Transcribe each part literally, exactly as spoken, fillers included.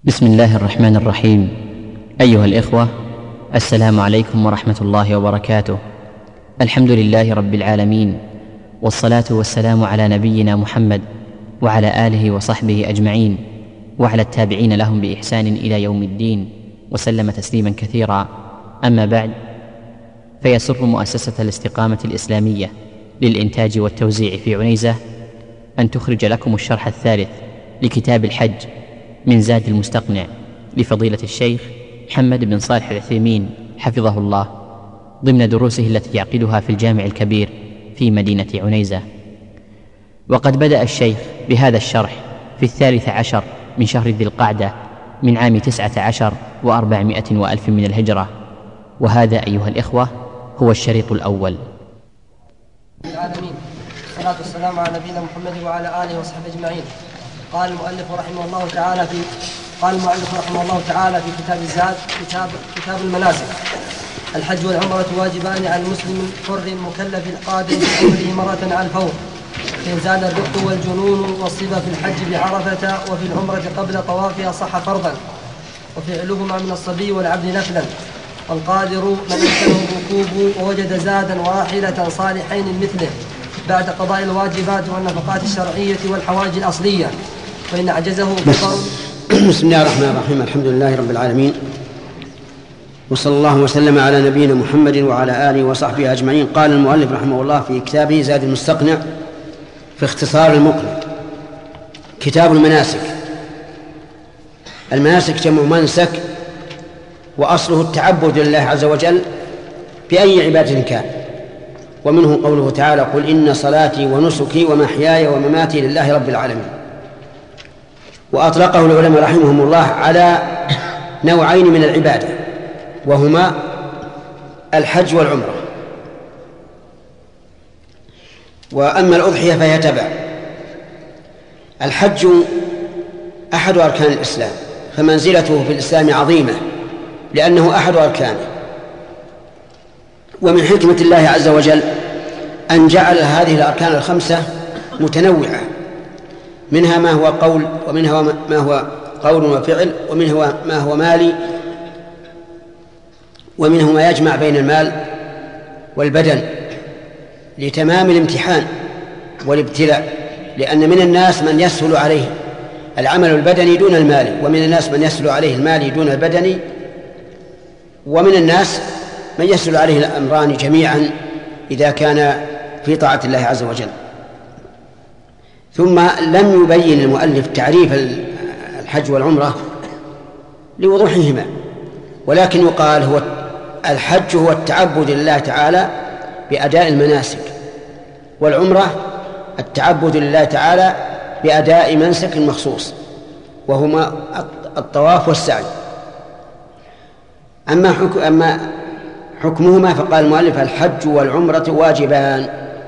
بسم الله الرحمن الرحيم. أيها الإخوة، السلام عليكم ورحمة الله وبركاته. الحمد لله رب العالمين، والصلاة والسلام على نبينا محمد وعلى آله وصحبه أجمعين، وعلى التابعين لهم بإحسان إلى يوم الدين، وسلم تسليما كثيرا. أما بعد، فيسر مؤسسة الاستقامة الإسلامية للإنتاج والتوزيع في عنيزة أن تخرج لكم الشرح الثالث لكتاب الحج من زاد المستقنع لفضيلة الشيخ محمد بن صالح العثيمين حفظه الله، ضمن دروسه التي يعقدها في الجامع الكبير في مدينة عنيزة. وقد بدأ الشيخ بهذا الشرح في الثالث عشر من شهر ذي القعدة من عام تسعة عشر وأربعمائة وألف من الهجرة، وهذا أيها الإخوة هو الشريط الأول. العالمين، الصلاة والسلام على نبينا محمد وعلى آله وصحبه أجمعين. قال المؤلف رحمه الله تعالى في قال المؤلف رحمه الله تعالى في كتاب الزاد كتاب كتاب المناسك: الحج والعمرة واجبان على المسلم الحر المكلف القادر بعمره مرة على الفور، فإن زال الرق والجنون والصبا في الحج بعرفة وفي العمرة قبل طوافها صح فرضا، وفعلهما من الصبي والعبد نفلا. والقادر من أمكنه الركوب ووجد زادا وراحلة صالحين مثله بعد قضاء الواجبات والنفقات الشرعية والحوائج الأصلية، وإن أعجزه فطر. بسم الله الرحمن الرحيم. الحمد لله رب العالمين، وصلى الله وسلم على نبينا محمد وعلى آله وصحبه أجمعين. قال المؤلف رحمه الله في كتابه زاد المستقنع في اختصار المقنع: كتاب المناسك. المناسك جمع منسك، وأصله التعبد لله عز وجل بأي عبادة كان، ومنه قوله تعالى: قل إن صلاتي ونسكي ومحياي ومماتي لله رب العالمين. وأطلقه العلماء رحمهم الله على نوعين من العبادة، وهما الحج والعمرة. وأما الأضحية فهي تبع. الحج أحد أركان الإسلام، فمنزلته في الإسلام عظيمة لأنه أحد أركانه. ومن حكمة الله عز وجل أن جعل هذه الأركان الخمسة متنوعة، منها ما هو قول، ومنها ما هو قول وفعل، ومنها ما هو مالي، ومنه ما يجمع بين المال والبدن لتمام الامتحان والابتلاء، لأن من الناس من يسهل عليه العمل البدني دون المالي، ومن الناس من يسهل عليه المالي دون البدني، ومن الناس من يسهل عليه الأمران جميعا إذا كان في طاعة الله عز وجل. ثم لم يبين المؤلف تعريف الحج والعمرة لوضوحهما، ولكن يقال هو الحج هو التعبد لله تعالى بأداء المناسك، والعمرة التعبد لله تعالى بأداء منسك مخصوص، وهما الطواف والسعي. أما حكم أما حكمهما فقال المؤلف: الحج والعمرة واجبان.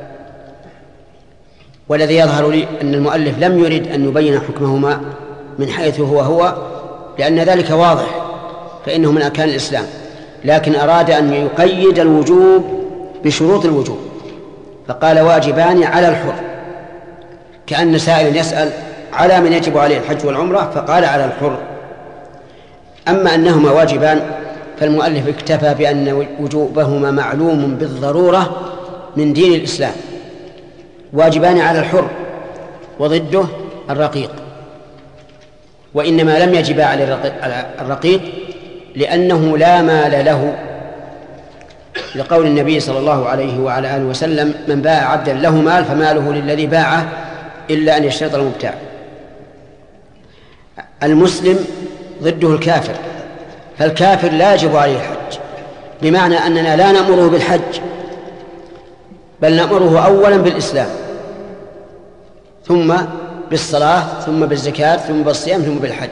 والذي يظهر لي أن المؤلف لم يرد أن يبين حكمهما من حيث هو هو لأن ذلك واضح، فإنه من أركان الإسلام، لكن أراد أن يقيد الوجوب بشروط الوجوب، فقال: واجبان على الحر، كأن سائل يسأل على من يجب عليه الحج والعمرة، فقال: على الحر. أما أنهما واجبان فالمؤلف اكتفى بأن وجوبهما معلوم بالضرورة من دين الإسلام، واجبان على الحر، وضده الرقيق. وإنما لم يجب على الرقيق لأنه لا مال له، لقول النبي صلى الله عليه وعلى آله وسلم: من باع عبدا له مال فماله للذي باعه إلا أن يشترط المبتاع. المسلم ضده الكافر، فالكافر لا يجب عليه الحج، بمعنى أننا لا نأمره بالحج، بل نأمره أولا بالإسلام، ثم بالصلاة، ثم بالزكاة، ثم بالصيام، ثم بالحج.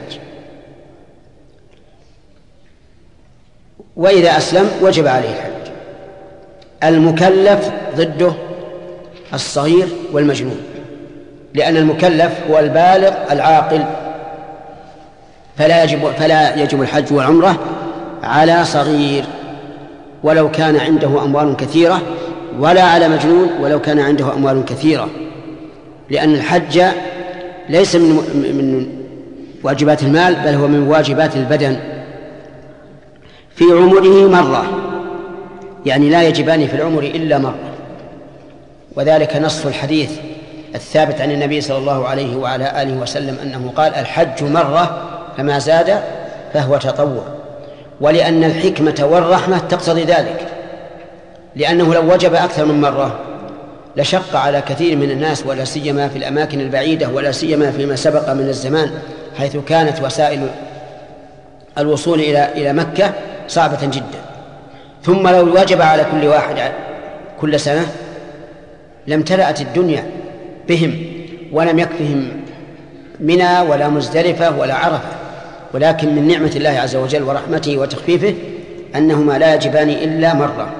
وإذا أسلم وجب عليه الحج. المكلف ضده الصغير والمجنون، لأن المكلف هو البالغ العاقل، فلا يجب, فلا يجب الحج والعمرة على صغير ولو كان عنده أموال كثيرة، ولا على مجنون ولو كان عنده أموال كثيرة، لأن الحج ليس من واجبات المال، بل هو من واجبات البدن في عمره مرة، يعني لا يجبان في العمر إلا مرة. وذلك نص الحديث الثابت عن النبي صلى الله عليه وعلى آله وسلم أنه قال: الحج مرة فما زاد فهو تطوع. ولأن الحكمة والرحمة تقتضي ذلك، لأنه لو وجب أكثر من مرة لشق على كثير من الناس، ولا سيما في الأماكن البعيدة، ولا سيما فيما سبق من الزمان حيث كانت وسائل الوصول إلى إلى مكة صعبة جدا. ثم لو وجب على كل واحد كل سنة لامتلأت الدنيا بهم، ولم يكفهم منى ولا مزدلفة ولا عرفة. ولكن من نعمة الله عز وجل ورحمته وتخفيفه أنهما لا يجبان إلا مرة.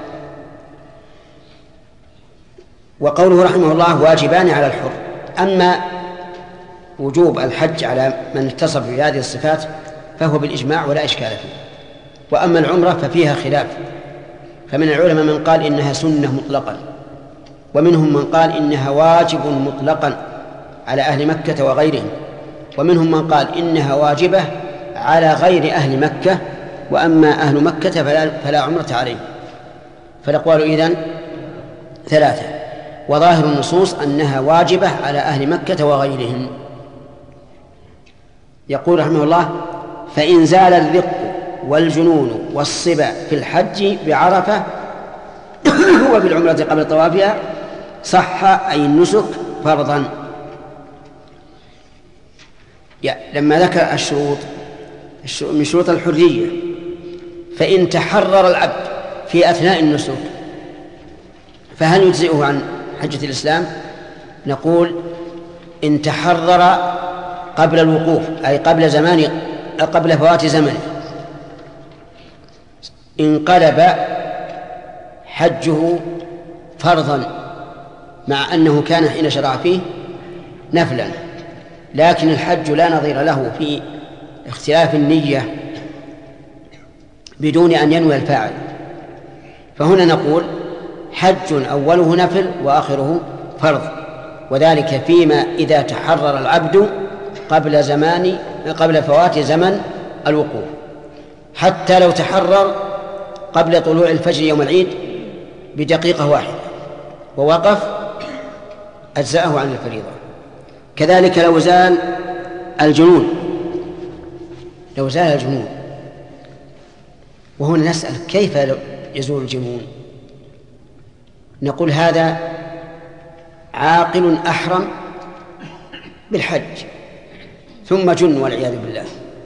وقوله رحمه الله: واجبان على الحر. أما وجوب الحج على من اتصف بهذه الصفات فهو بالإجماع ولا إشكال فيه. وأما العمرة ففيها خلاف، فمن العلماء من قال إنها سنة مطلقا، ومنهم من قال إنها واجب مطلقا على أهل مكة وغيرهم، ومنهم من قال إنها واجبة على غير أهل مكة، وأما أهل مكة فلا, فلا عمرة عليهم. فالأقوال إذن ثلاثة، وظاهر النصوص أنها واجبة على أهل مكة وغيرهم. يقول رحمه الله: فإن زال الرق والجنون والصبا في الحج بعرفة هو بالعمرة قبل طوافها صح أي النسك فرضا. لما ذكر الشروط من شروط الحرية: فإن تحرر العبد في أثناء النسك فهل يجزئه عن حجة الإسلام؟ نقول: إن تحرر قبل الوقوف، أي قبل زمان قبل فوات زمنه، انقلب حجه فرضا، مع أنه كان حين شرع فيه نفلا، لكن الحج لا نظير له في اختلاف النية بدون أن ينوي الفاعل. فهنا نقول: حج أوله نفل وآخره فرض، وذلك فيما إذا تحرر العبد قبل زمان قبل فوات زمن الوقوف. حتى لو تحرر قبل طلوع الفجر يوم العيد بدقيقة واحدة ووقف أجزأه عن الفريضة. كذلك لو زال الجنون لو زال الجنون وهنا نسأل: كيف يزول الجنون؟ نقول: هذا عاقل أحرم بالحج ثم جن والعياذ بالله،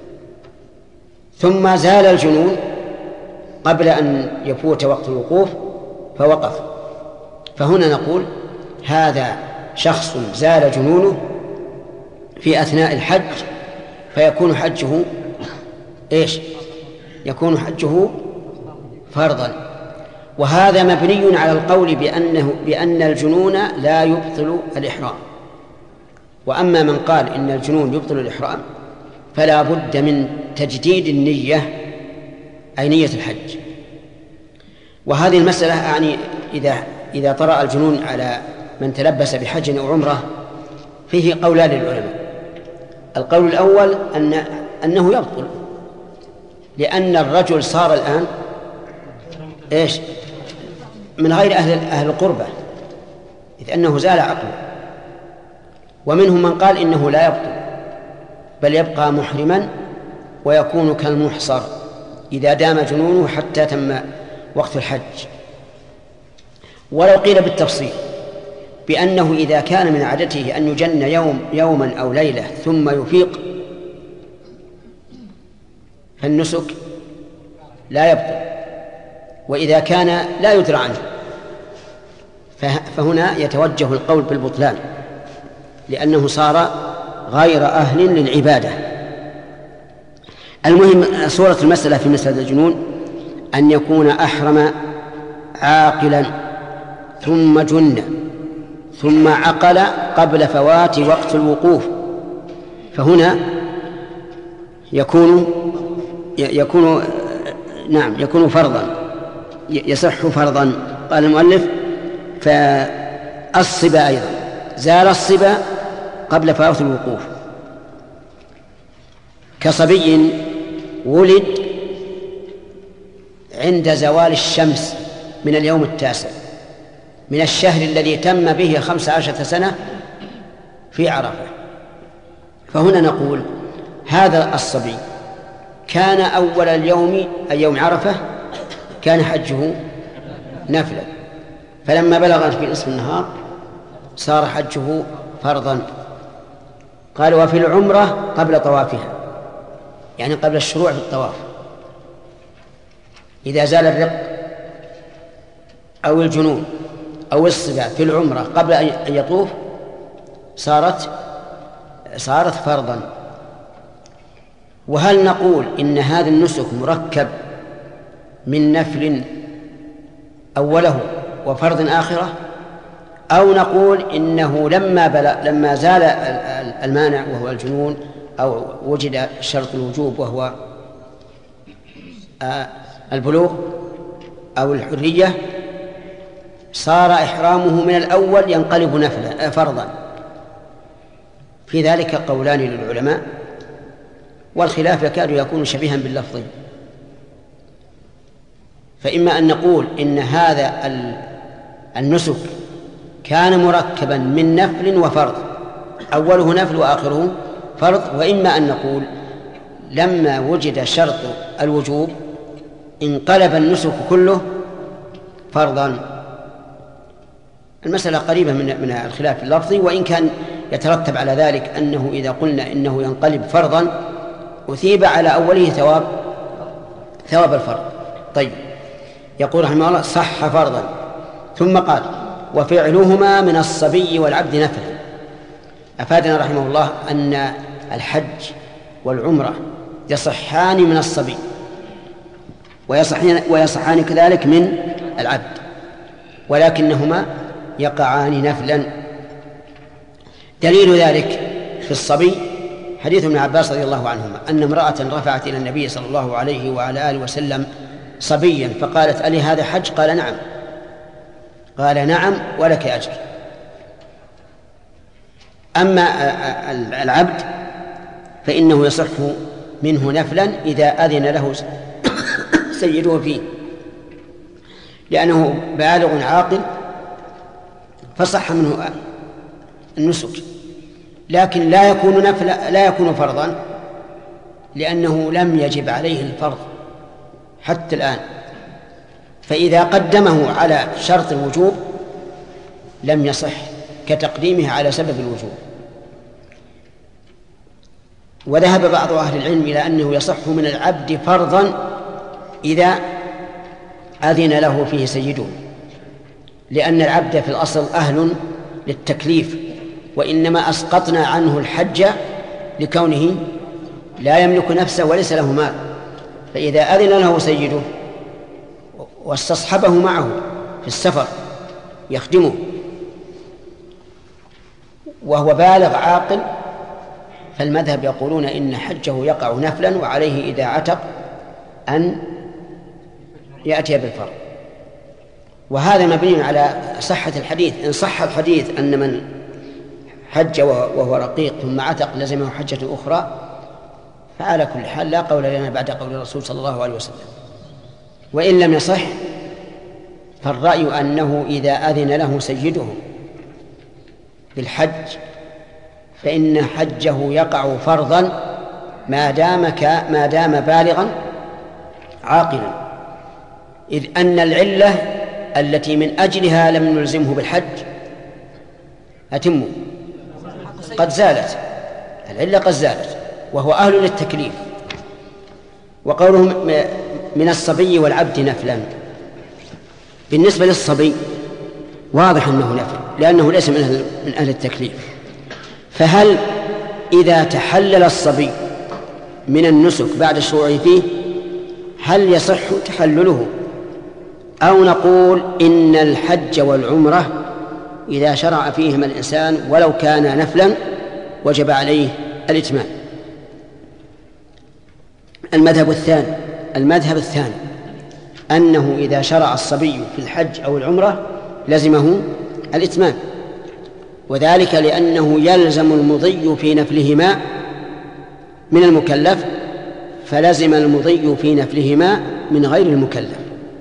ثم زال الجنون قبل أن يفوت وقت الوقوف فوقف. فهنا نقول: هذا شخص زال جنونه في أثناء الحج، فيكون حجه إيش؟ يكون حجه فرضا. وهذا مبني على القول بأنه بأن الجنون لا يبطل الإحرام. وأما من قال إن الجنون يبطل الإحرام فلا بد من تجديد النية، أي نية الحج. وهذه المسألة يعني إذا إذا طرأ الجنون على من تلبس بحج أو عمرة فيه قولان للعلماء. القول الأول أن أنه يبطل، لأن الرجل صار الآن إيش؟ من غير أهل أهل القربة، إذ أنه زال عقله. ومنهم من قال إنه لا يبطل، بل يبقى محرما ويكون كالمحصر إذا دام جنونه حتى تم وقت الحج. ولو قيل بالتفصيل بأنه إذا كان من عادته أن يجن يوم يوما أو ليلة ثم يفيق فالنسك لا يبطل، وإذا كان لا يدرى عنه فهنا يتوجه القول بالبطلان، لأنه صار غير أهل للعبادة. المهم صورة المسألة في مسألة الجنون أن يكون أحرم عاقلا ثم جن ثم عقل قبل فوات وقت الوقوف، فهنا يكون يكون نعم يكون فرضا، يصح فرضا. قال المؤلف: فالصبا أيضا زال الصبا قبل فوات الوقوف. كصبي ولد عند زوال الشمس من اليوم التاسع من الشهر الذي تم به خمس عشرة سنة في عرفة، فهنا نقول هذا الصبي كان أول اليوم أي يوم عرفة كان حجه نفلا، فلما بلغ في نصف النهار صار حجه فرضا. قال وفي العمرة قبل طوافها، يعني قبل الشروع في الطواف، إذا زال الرق أو الجنون أو الصبا في العمرة قبل أن يطوف صارت صارت فرضا. وهل نقول إن هذا النسك مركب من نفل أوله وفرض آخرة، أو نقول إنه لما بلغ لما زال المانع وهو الجنون أو وجد شرط الوجوب وهو البلوغ أو الحرية صار إحرامه من الأول ينقلب نفلا فرضا؟ في ذلك قولان للعلماء، والخلاف يكاد يكون شبيها باللفظ. فإما أن نقول إن هذا النسك كان مركبا من نفل وفرض، أوله نفل وآخره فرض، وإما أن نقول لما وجد شرط الوجوب انقلب النسك كله فرضا. المسألة قريبة من من الخلاف اللفظي، وإن كان يترتب على ذلك أنه إذا قلنا إنه ينقلب فرضا أثيب على أوله ثواب ثواب الفرض. طيب، يقول رحمه الله صح فرضا، ثم قال وفعلهما من الصبي والعبد نفلا. أفادنا رحمه الله أن الحج والعمرة يصحان من الصبي ويصحان, ويصحان كذلك من العبد، ولكنهما يقعان نفلا. دليل ذلك في الصبي حديث ابن عباس رضي الله عنهما أن امرأة رفعت إلى النبي صلى الله عليه وعلى آله وسلم صبيا فقالت ألي هذا حج؟ قال نعم. قال نعم ولك أجر. أما العبد فإنه يصح منه نفلا إذا أذن له سيده فيه، لأنه بالغ عاقل فصح منه النسك، لكن لا يكون نفلا لا يكون فرضا، لأنه لم يجب عليه الفرض حتى الآن، فإذا قدمه على شرط الوجوب لم يصح كتقديمه على سبب الوجوب. وذهب بعض أهل العلم إلى أنه يصح من العبد فرضا إذا أذن له فيه سيده، لأن العبد في الأصل أهل للتكليف، وإنما أسقطنا عنه الحج لكونه لا يملك نفسه وليس له مال، فإذا أذن له سيده واستصحبه معه في السفر يخدمه وهو بالغ عاقل، فالمذهب يقولون إن حجه يقع نفلا، وعليه إذا عتق أن يأتي بالفرض. وهذا مبني على صحة الحديث. إن صح الحديث أن من حج وهو رقيق ثم عتق لزمه حجة أخرى، فعلى كل حال لا قول لنا بعد قول الرسول صلى الله عليه وسلم. وإن لم يصح فالرأي أنه إذا أذن له سيده بالحج فإن حجه يقع فرضا ما دام ما دام بالغا عاقلا، إذ أن العلة التي من أجلها لم نلزمه بالحج أتم قد زالت، العلة قد زالت وهو أهل للتكليف. وقوله من الصبي والعبد نفلا، بالنسبة للصبي واضح أنه نفل لأنه ليس من أهل, من أهل التكليف. فهل إذا تحلل الصبي من النسك بعد الشروع فيه هل يصح تحلله، أو نقول إن الحج والعمرة إذا شرع فيهما الإنسان ولو كان نفلا وجب عليه الإتمام؟ المذهب الثاني المذهب الثاني أنه إذا شرع الصبي في الحج أو العمرة لزمه الإتمام، وذلك لأنه يلزم المضي في نفلهما من المكلف فلزم المضي في نفلهما من غير المكلف.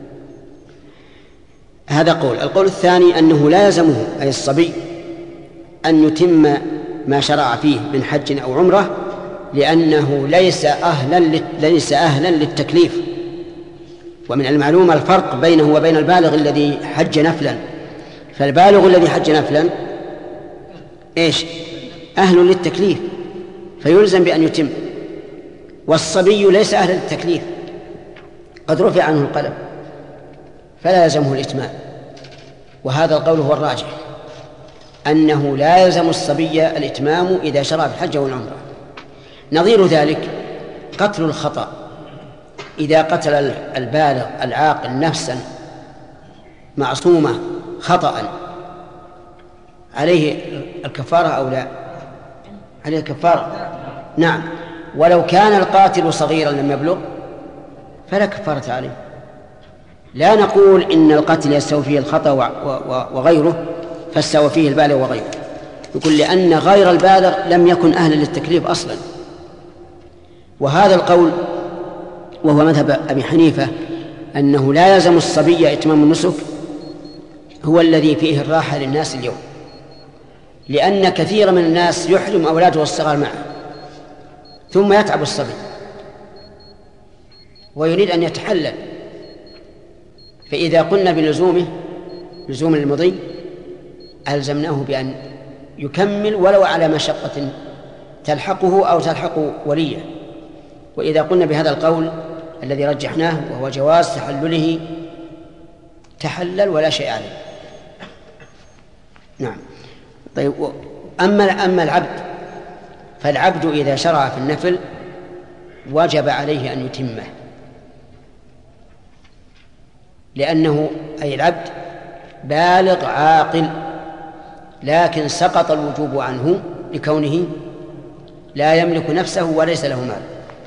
هذا قول. القول الثاني أنه لا يلزمه أي الصبي أن يتم ما شرع فيه من حج أو عمرة، لأنه ليس أهلا ليس أهلا للتكليف. ومن المعلوم الفرق بينه وبين البالغ الذي حج نفلا. فالبالغ الذي حج نفلا إيش؟ أهل للتكليف فيلزم بأن يتم، والصبي ليس أهلا للتكليف قد رفع عنه القلم فلا يلزمه الإتمام. وهذا القول هو الراجح، أنه لا يلزم الصبي الإتمام إذا شرع في الحج والعمرة. نظير ذلك قتل الخطأ، إذا قتل البالغ العاقل نفسا معصومة خطأ عليه الكفارة أو لا؟ عليه الكفارة، نعم. ولو كان القاتل صغيرا لم يبلغ فلا كفارة عليه. لا نقول إن القتل يستوي فيه الخطأ وغيره فاستوى فيه البالغ وغيره، يقول لأن غير البالغ لم يكن أهلا للتكليف أصلا. وهذا القول وهو مذهب أبي حنيفة أنه لا يلزم الصبي إتمام النسك هو الذي فيه الراحة للناس اليوم، لأن كثير من الناس يحرم أولاده الصغار معه ثم يتعب الصبي ويريد أن يتحلل، فإذا قلنا بلزومه لزوم المضي ألزمناه بأن يكمل ولو على مشقة تلحقه أو تلحق وليه. وإذا قلنا بهذا القول الذي رجحناه وهو جواز تحلله تحلل ولا شيء عليه. نعم. طيب، أما أما العبد فالعبد إذا شرع في النفل وجب عليه أن يتمه، لأنه أي العبد بالغ عاقل، لكن سقط الوجوب عنه لكونه لا يملك نفسه وليس له مال.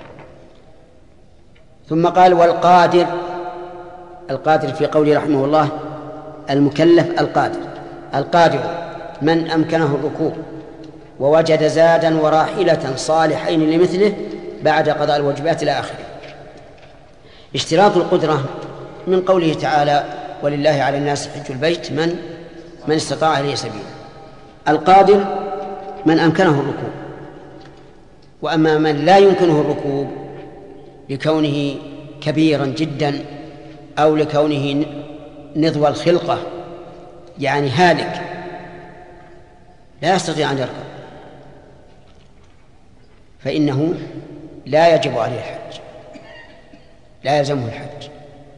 ثم قال والقادر. القادر في قوله رحمه الله المكلف القادر. القادر من أمكنه الركوب ووجد زادا وراحلة صالحين لمثله بعد قضاء الواجبات إلى آخره. اشتراط القدرة من قوله تعالى ولله على الناس حج البيت من من استطاع إليه سبيلا. القادر من أمكنه الركوب، وأما من لا يمكنه الركوب لكونه كبيرا جدا أو لكونه نضوى الخلقة يعني هالك لا يستطيع أن يركب فإنه لا يجب عليه الحج، لا يلزمه الحج.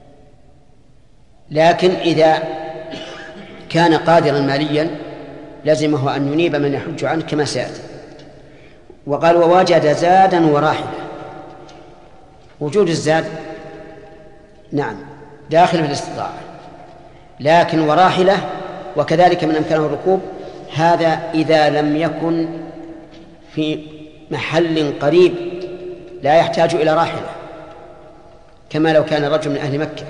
لكن إذا كان قادرا ماليا لزمه أن ينيب من يحج عنه كما سيأتي. وقال ووجد زادا وراحلة. وجود الزاد نعم داخل في الاستطاعة، لكن وراحلة وكذلك من أمكنه الركوب هذا إذا لم يكن في محل قريب لا يحتاج إلى راحلة، كما لو كان رجل من أهل مكة.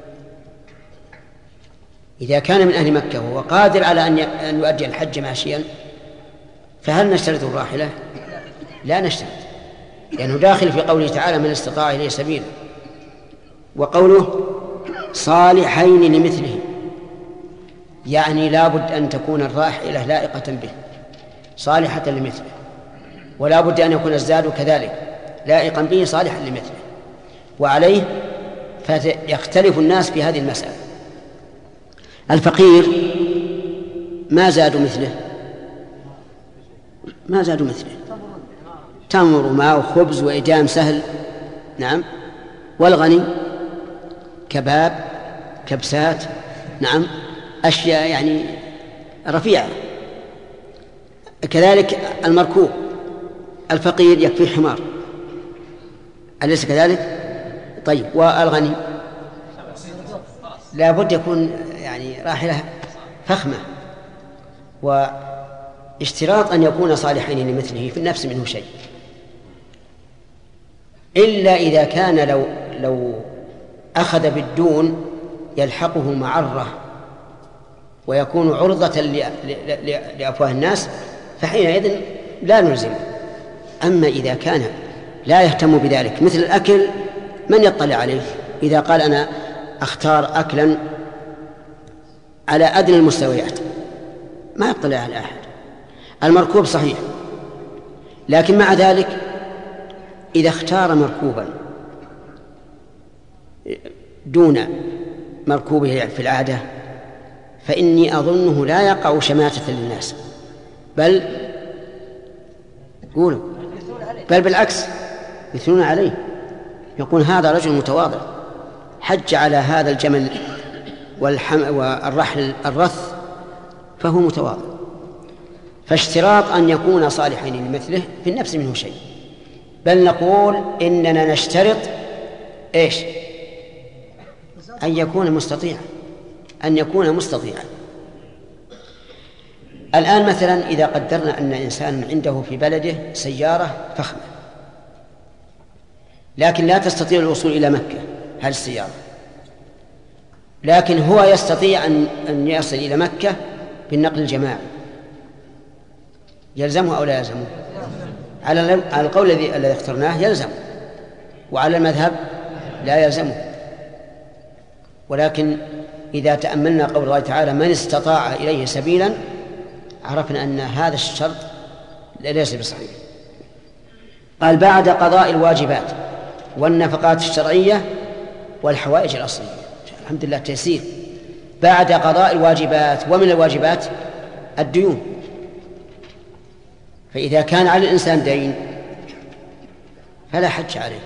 إذا كان من أهل مكة وهو قادر على أن يؤدي الحج ماشيا فهل نشترط الراحلة؟ لا نشترط، لأنه داخل في قوله تعالى من استطاع إليه سبيلا. وقوله صالحين لمثله يعني لا بد أن تكون الراحلة لائقة به صالحة لمثله، ولا بد أن يكون الزاد كذلك لائقا به صالحا لمثله. وعليه فيختلف الناس في هذه المسألة. الفقير ما زادوا مثله ما زادوا مثله تمر وماء وخبز وإدام سهل، نعم. والغني كباب كبسات، نعم، أشياء يعني رفيعة. كذلك المركوب. الفقير يكفي حمار، أليس كذلك؟ طيب، والغني لا بد يكون يعني راحلة فخمة. واشتراط أن يكون صالحين لمثله في النفس منه شيء، إلا إذا كان لو لو أخذ بالدون يلحقه معرة ويكون عرضة لأفواه الناس فحينئذ لا نلزم. أما إذا كان لا يهتم بذلك. مثل الأكل من يطلع عليه؟ إذا قال أنا أختار أكلا على أدنى المستويات ما يطلع على أحد. المركوب صحيح، لكن مع ذلك إذا اختار مركوبا دون مركوبه في العادة فإني أظنه لا يقع شماتة للناس، بل قولوا بل بالعكس يثنون عليه، يقول هذا رجل متواضع حج على هذا الجمل والحم والرحل الرث فهو متواضع. فاشتراط أن يكون صالحين لمثله في النفس منه شيء، بل نقول إننا نشترط إيش؟ أن يكون مستطيعا، أن يكون مستطيعا. الآن مثلا إذا قدرنا أن إنسان عنده في بلده سيارة فخمة لكن لا تستطيع الوصول إلى مكة هذه السيارة، لكن هو يستطيع أن يصل إلى مكة بالنقل الجماعي، يلزمه أو لا يلزمه؟ على القول الذي اخترناه يلزم، وعلى المذهب لا يلزمه. ولكن إذا تأملنا قول الله تعالى من استطاع إليه سبيلا عرفنا أن هذا الشرط ليس بصحيح. قال بعد قضاء الواجبات والنفقات الشرعية والحوائج الأصلية. الحمد لله تيسير. بعد قضاء الواجبات، ومن الواجبات الديون. فإذا كان على الإنسان دين فلا حج عليه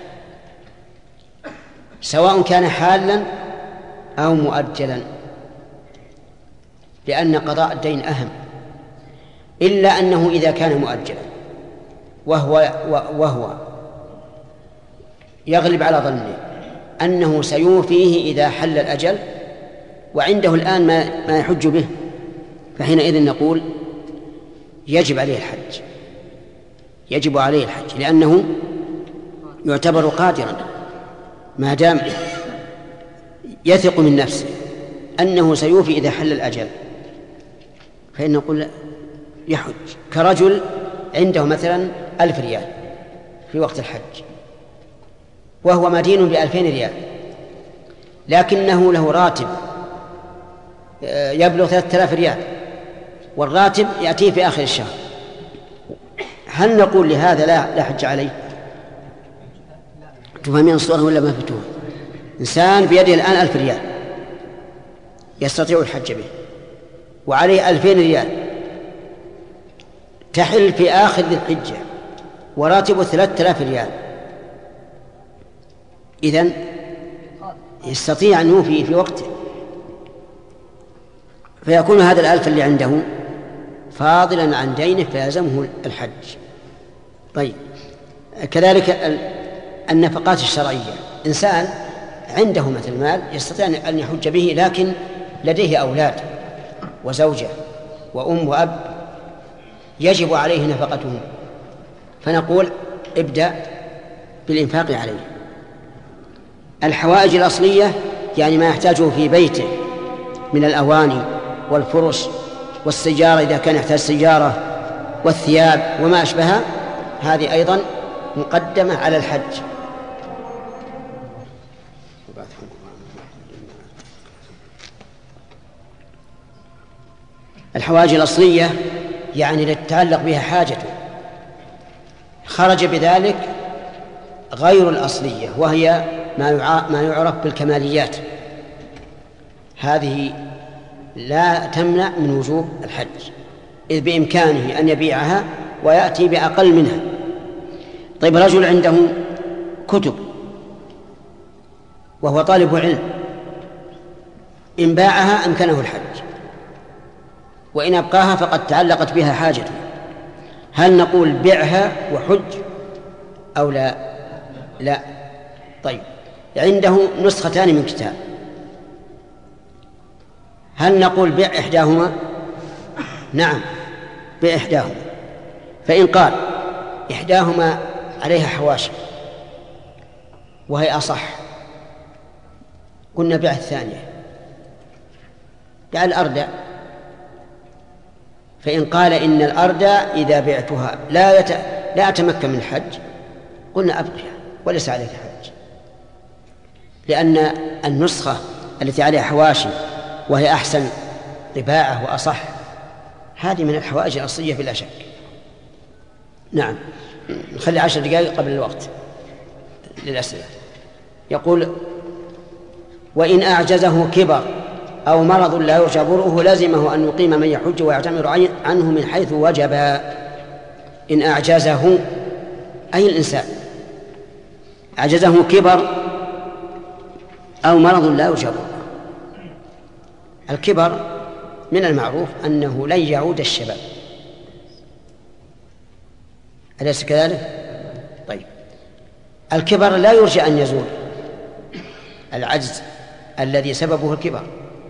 سواء كان حالا أو مؤجلا، لأن قضاء الدين أهم، إلا أنه إذا كان مؤجلا وهو, وهو يغلب على ظنه أنه سيوفيه إذا حل الأجل وعنده الآن ما, ما يحج به، فحينئذ نقول يجب عليه الحج، يجب عليه الحج لأنه يعتبر قادرا ما دام يثق من نفسه أنه سيوفي إذا حل الأجل، فإن نقول يحج. كرجل عنده مثلا ألف ريال في وقت الحج وهو مدين بألفين ريال، لكنه له راتب يبلغ ثلاثة آلاف ريال والراتب يأتيه في آخر الشهر، هل نقول لهذا لا لا حج عليه؟ تفهمين الصورة ولا ما فتوها؟ إنسان بيده الآن ألف ريال يستطيع الحج به وعليه ألفين ريال تحل في آخر ذي الحجة وراتبه ثلاثة آلاف ريال، إذن يستطيع أن يوفي في وقته، فيكون هذا الألف اللي عنده فاضلا عن دينه فيلزمه الحج. طيب كذلك النفقات الشرعية، إنسان عنده مثل مال يستطيع أن يحج به لكن لديه أولاد وزوجة وأم وأب يجب عليه نفقتهم، فنقول ابدأ بالإنفاق عليه. الحوائج الأصلية يعني ما يحتاجه في بيته من الأواني والفرش والسيارة إذا كان يحتاج سيارة والثياب وما أشبهها، هذه أيضا مقدمة على الحج. الحوائج الأصلية يعني لتتعلق بها حاجته، خرج بذلك غير الأصلية وهي ما يعرف بالكماليات، هذه لا تمنع من وجوب الحج إذ بإمكانه أن يبيعها ويأتي بأقل منها. طيب رجل عنده كتب وهو طالب علم، إن باعها أمكنه الحج، وإن أبقاها فقد تعلقت بها حاجته، هل نقول بعها وحج أو لا؟ لا. طيب عنده نسختان من كتاب، هل نقول بيع إحداهما؟ نعم بيع إحداهما، فإن قال إحداهما عليها حواشي وهي أصح قلنا بيع الثانية، بيع الأردى. فإن قال إن الأردى إذا بعتها لا يت... لا أتمكن من الحج قلنا أبقي وليس عليك حج، لأن النسخة التي عليها حواشي وهي أحسن طباعة وأصح هذه من الحوائج الأصلية بلا شك. نعم، نخلي عشر دقائق قبل الوقت للأسئلة. يقول: وإن أعجزه كبر أو مرض لا يرجى برؤه لزمه أن يقيم من يحج ويعتمر عنه من حيث وجب. إن أعجزه أي الإنسان، أعجزه كبر أو مرض لا يرجى برؤه. الكبر من المعروف أنه لن يعود الشباب، أليس كذلك؟ طيب، الكبر لا يرجى أن يزول، العجز الذي سببه الكبر.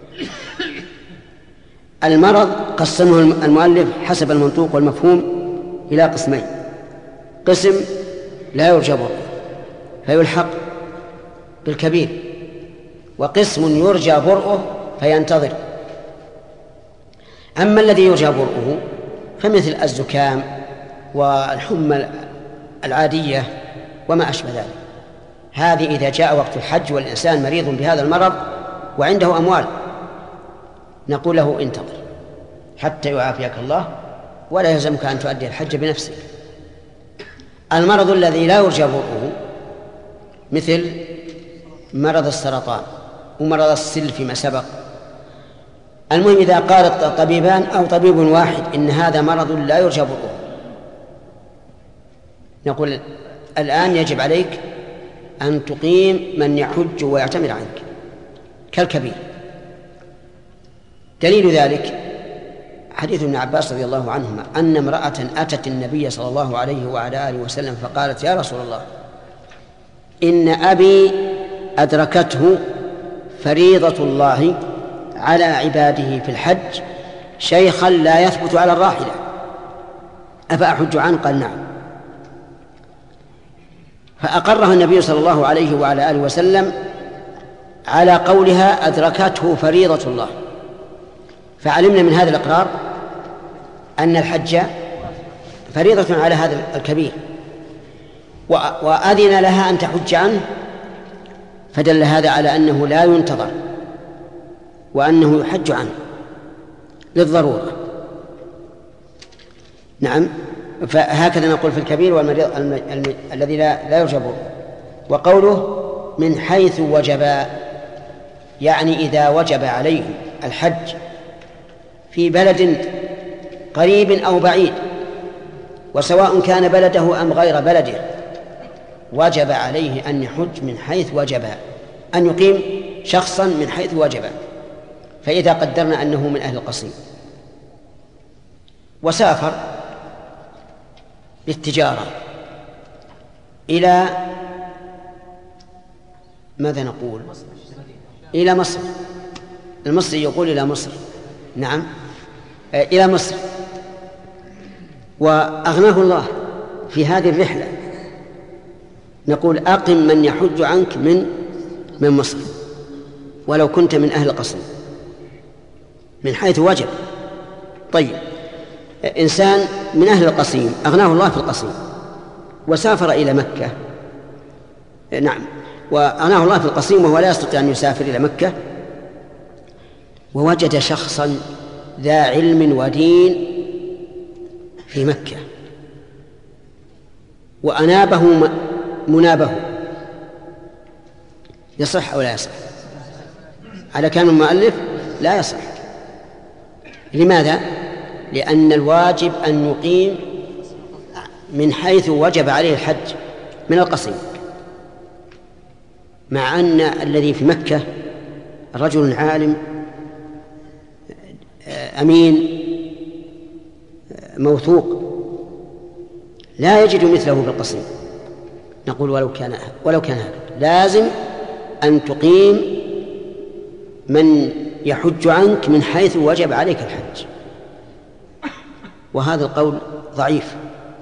المرض قسمه المؤلف حسب المنطوق والمفهوم إلى قسمين: قسم لا يرجى برؤه فيلحق بالكبير، وقسم يرجى برؤه فينتظر. أما الذي يرجى برؤه فمثل الزكام والحمى العادية وما أشبه ذلك، هذه إذا جاء وقت الحج والإنسان مريض بهذا المرض وعنده أموال نقول له انتظر حتى يعافيك الله، ولا يلزمك أن تؤدي الحج بنفسك. المرض الذي لا يرجى برؤه مثل مرض السرطان ومرض السل فيما سبق. المهم إذا قال الطبيبان أو طبيب واحد إن هذا مرض لا يرجى برؤه، نقول الآن يجب عليك أن تقيم من يحج ويعتمر عنك كالكبير. دليل ذلك حديث ابن عباس رضي الله عنهما أن امرأة أتت النبي صلى الله عليه وعلى آله وسلم فقالت: يا رسول الله، إن أبي أدركته فريضة الله على عباده في الحج شيخا لا يثبت على الراحلة، أفأحج عنه؟ قال: نعم. فأقرها النبي صلى الله عليه وعلى آله وسلم على قولها أدركته فريضة الله، فعلمنا من هذا الإقرار أن الحج فريضة على هذا الكبير، وأذن لها أن تحج عنه، فدل هذا على أنه لا ينتظر وأنه يحج عنه للضرورة. نعم، فهكذا نقول في الكبير والمريض الذي لا, لا يرجى برؤه. وقوله من حيث وجب يعني إذا وجب عليه الحج في بلد قريب أو بعيد، وسواء كان بلده أم غير بلده، وجب عليه أن يحج من حيث وجب، أن يقيم شخصا من حيث وجب. فإذا قدرنا أنه من أهل القصيم وسافر للتجارة إلى ماذا نقول؟ إلى مصر، المصري يقول إلى مصر، نعم، إلى مصر، وأغناه الله في هذه الرحلة، نقول أقم من يحج عنك من من مصر ولو كنت من أهل القصيم من حيث وجب. طيب، إنسان من أهل القصيم أغناه الله في القصيم وسافر إلى مكة، نعم، وأغناه الله في القصيم وهو لا يستطيع أن يسافر إلى مكة، ووجد شخصا ذا علم ودين في مكة وأنابه منابه، يصح أو لا يصح؟ على كلام المؤلف لا يصح. لماذا؟ لأن الواجب أن يقيم من حيث وجب عليه الحج من القصيم، مع أن الذي في مكة رجل عالم أمين موثوق لا يجد مثله في القصيم. نقول ولو كان ولو كان هذا لازم أن تقيم من يحج عنك من حيث وجب عليك الحج، وهذا القول ضعيف،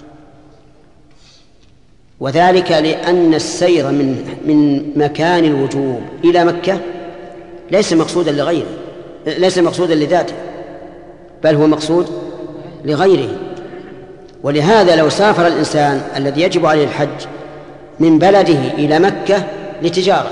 وذلك لأن السير من من مكان الوجوب إلى مكة ليس مقصودا لغيره، ليس مقصودا لذاته، بل هو مقصود لغيره. ولهذا لو سافر الإنسان الذي يجب عليه الحج من بلده إلى مكة لتجارة،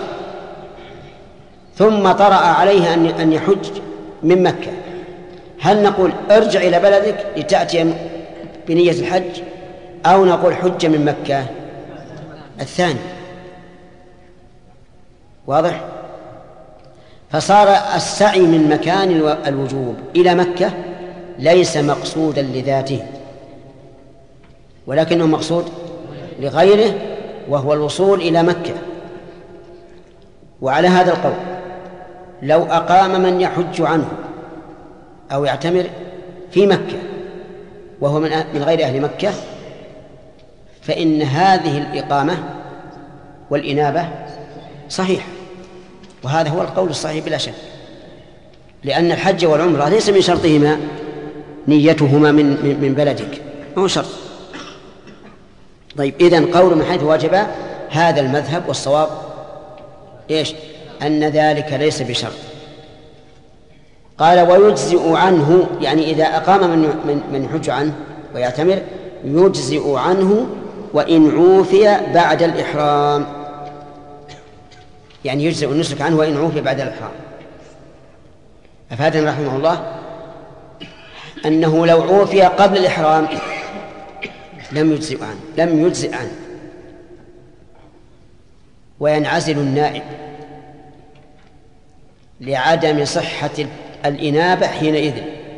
ثم طرأ عليه أن يحج من مكة، هل نقول ارجع إلى بلدك لتأتي بنية الحج، أو نقول حج من مكة؟ الثاني. واضح؟ فصار السعي من مكان الوجوب إلى مكة ليس مقصودا لذاته، ولكنه مقصود لغيره، وهو الوصول إلى مكة. وعلى هذا القول لو أقام من يحج عنه أو يعتمر في مكة وهو من غير أهل مكة، فإن هذه الإقامة والإنابة صحيح، وهذا هو القول الصحيح بلا شك، لأن الحج والعمرة ليس من شرطهما نيتهما من من بلدك، ما هو شرط. طيب، إذن قول من حيث واجب هذا المذهب، والصواب إيش؟ أن ذلك ليس بشرط. قال ويجزئ عنه، يعني إذا أقام من من من يحج عنه ويعتمر يجزئ عنه وإن عوفي بعد الإحرام، يعني يجزئ النسك عنه وإن عوفي بعد الإحرام. أفادنا رحمه الله أنه لو عوفي قبل الإحرام لم يجزئ عنه لم يجزئ عنه وينعزل النائب لعدم صحة الإنابة حينئذ،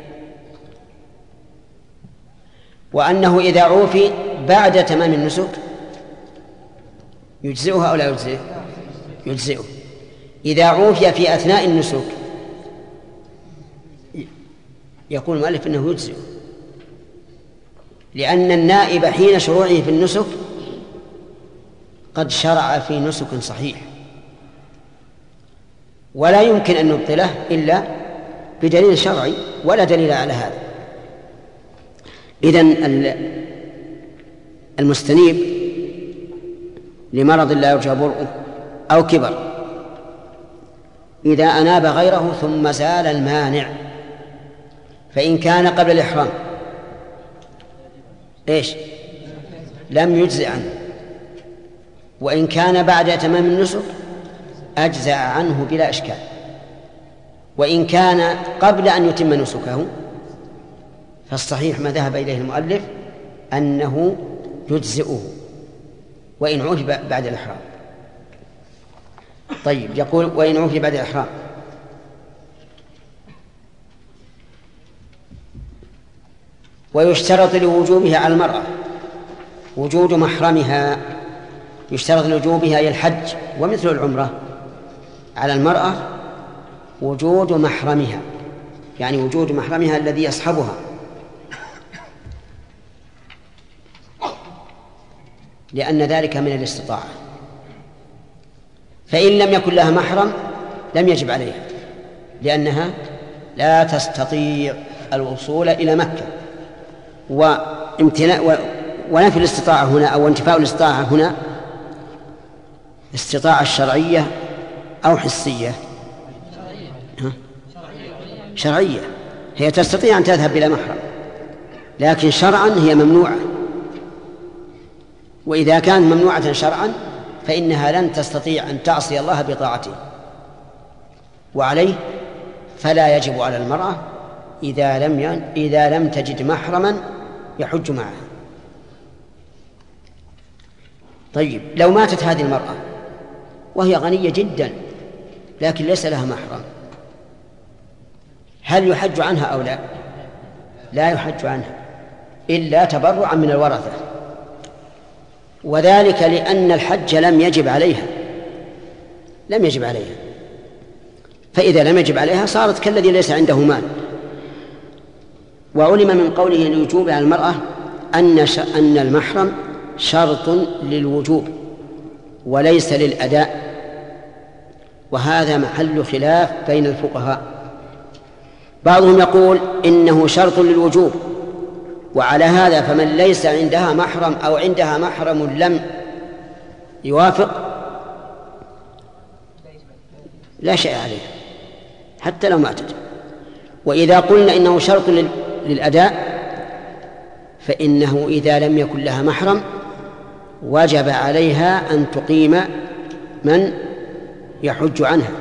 وأنه إذا عوفي بعد تمام النسك يجزئها أو لا يجزئه؟ يجزئه. إذا عوفي في أثناء النسك يقول المؤلف إنه يجزئه، لأن النائب حين شروعه في النسك قد شرع في نسك صحيح، ولا يمكن أن نبطله إلا بدليل شرعي، ولا دليل على هذا. إذن المستنيب لمرض لا يرجى برؤه أو كبر إذا أناب غيره ثم زال المانع، فإن كان قبل الإحرام إيش؟ لم يجزئ عنه، وإن كان بعد تمام النسك أجزأ عنه بلا إشكال، وإن كان قبل أن يتم نسكه فالصحيح ما ذهب إليه المؤلف أنه يجزئه وإن عوفي بعد الإحرام. طيب، يقول وإن عوفي بعد الإحرام، ويشترط لوجوبها على المرأة وجود محرمها، يشترط لوجوبها أي الحج ومثل العمرة على المرأة وجود محرمها، يعني وجود محرمها الذي يصحبها، لأن ذلك من الاستطاعة، فإن لم يكن لها محرم لم يجب عليها، لأنها لا تستطيع الوصول إلى مكة. وامتناء ونفي الاستطاعة هنا أو انتفاء الاستطاعة هنا استطاعة شرعية أو حسية؟ ها؟ شرعية، هي تستطيع أن تذهب بلا محرم، لكن شرعا هي ممنوعة، وإذا كانت ممنوعة شرعا فإنها لن تستطيع أن تعصي الله بطاعته، وعليه فلا يجب على المرأة إذا لم ين... إذا لم تجد محرما يحج معها. طيب، لو ماتت هذه المرأة وهي غنية جدا لكن ليس لها محرم، هل يحج عنها أو لا؟ لا يحج عنها إلا تبرعا من الورثة، وذلك لأن الحج لم يجب عليها لم يجب عليها فإذا لم يجب عليها صارت كالذي ليس عنده مال. وعلم من قوله الوجوب على المرأة أن ش... أن المحرم شرط للوجوب وليس للأداء، وهذا محل خلاف بين الفقهاء. بعضهم يقول إنه شرط للوجوب، وعلى هذا فمن ليس عندها محرم أو عندها محرم لم يوافق لا شيء عليه حتى لو ماتت. وإذا قلنا إنه شرط للأداء فإنه إذا لم يكن لها محرم وجب عليها أن تقيم من يحج عنها،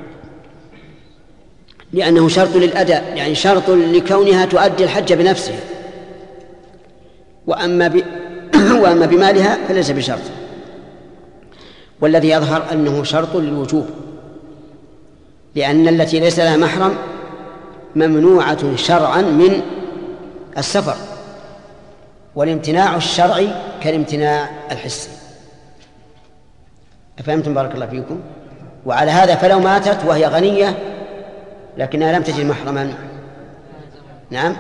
لأنه شرط للأداء، يعني شرط لكونها تؤدي الحج بنفسها. وأما, ب... وأما بمالها فليس بشرط. والذي يظهر أنه شرط للوجوب، لأن التي ليس لها محرم ممنوعة شرعا من السفر، والامتناع الشرعي كالامتناع الحسي. أفهمتم؟ بارك الله فيكم. وعلى هذا فلو ماتت وهي غنية لكنها لم تجد محرما، نعم،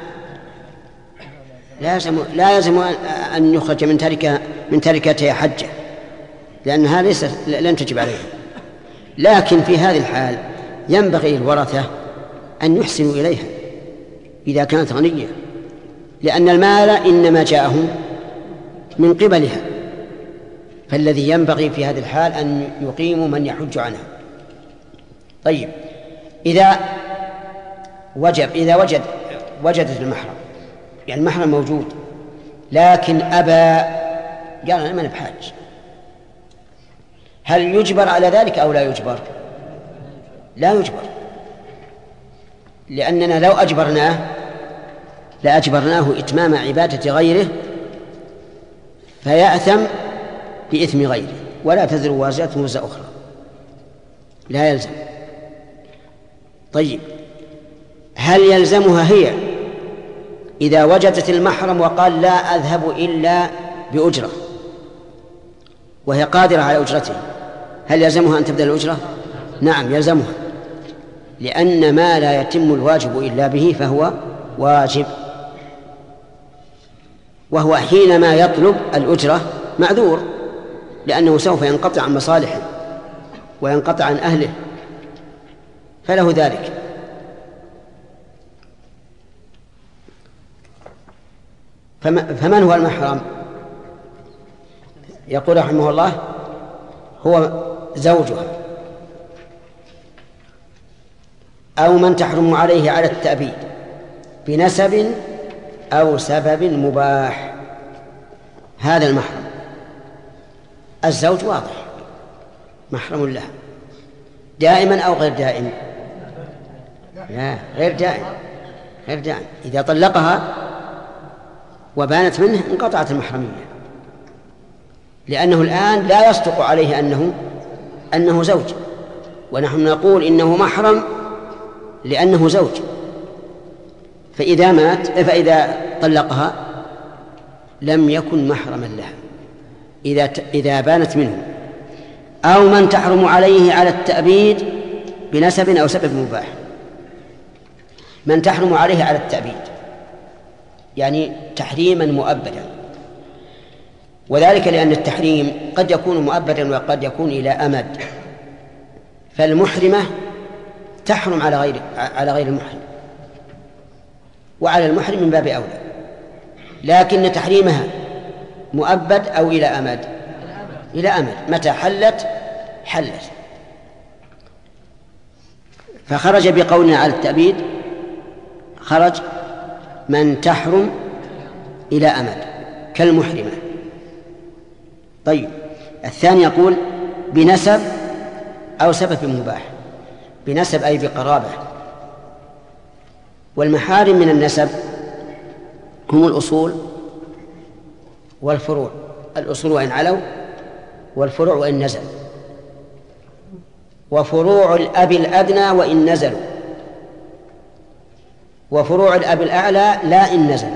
لا يلزم لا يلزم أن يخرج من تركة من تركتها حجة، لأنها ليست لن تجب عليها. لكن في هذه الحال ينبغي الورثة أن يحسنوا إليها إذا كانت غنية، لأن المال إنما جاءهم من قبلها، فالذي ينبغي في هذه الحال أن يقيموا من يحج عنها. طيب، إذا وجب إذا وجد وجدت المحرم، يعني المحرم موجود لكن أبى، قال أنا ما بحاج، هل يجبر على ذلك أو لا يجبر؟ لا يجبر، لأننا لو أجبرناه لأجبرناه إتمام عبادة غيره فيأثم بإثم غيره، ولا تزر وازرة وزر أخرى، لا يلزم. طيب، هل يلزمها هي إذا وجدت المحرم وقال لا أذهب إلا بأجرة وهي قادرة على أجرته، هل يلزمها أن تبدأ الأجرة؟ نعم يلزمها، لأن ما لا يتم الواجب إلا به فهو واجب، وهو حينما يطلب الأجرة معذور، لأنه سوف ينقطع عن مصالحه وينقطع عن أهله، فله ذلك. فمن هو المحرم؟ يقول رحمه الله هو زوجها أو من تحرم عليه على التأبيد بنسب أو سبب مباح، هذا المحرم. الزوج واضح محرم له دائما أو غير دائم؟ لا، غير دائم، غير دائم. إذا طلقها وبانت منه انقطعت المحرمية، لأنه الآن لا يصدق عليه أنه أنه زوج، ونحن نقول إنه محرم لأنه زوج. فإذا مات فإذا طلقها لم يكن محرما لها إذا إذا بانت منه. أو من تحرم عليه على التأبيد بنسب أو سبب مباح. من تحرم عليه على التأبيد يعني تحريما مؤبدا، وذلك لأن التحريم قد يكون مؤبدا وقد يكون إلى أمد، فالمحرمة تحرم على غير على غير المحرم، وعلى المحرم من باب أولى، لكن تحريمها مؤبد أو إلى أمد؟ إلى أمد، متى حلت حلت. فخرج بقولنا على التأبيد خرج من تحرم إلى أمد كالمحرمة. طيب، الثاني يقول بنسب أو سبب مباح. بنسب أي بقرابة، والمحارم من النسب هم الأصول والفروع، الأصول وإن علوا والفروع وإن نزل، وفروع الأب الأدنى وإن نزلوا، وفروع الأب الأعلى لا إن نزل.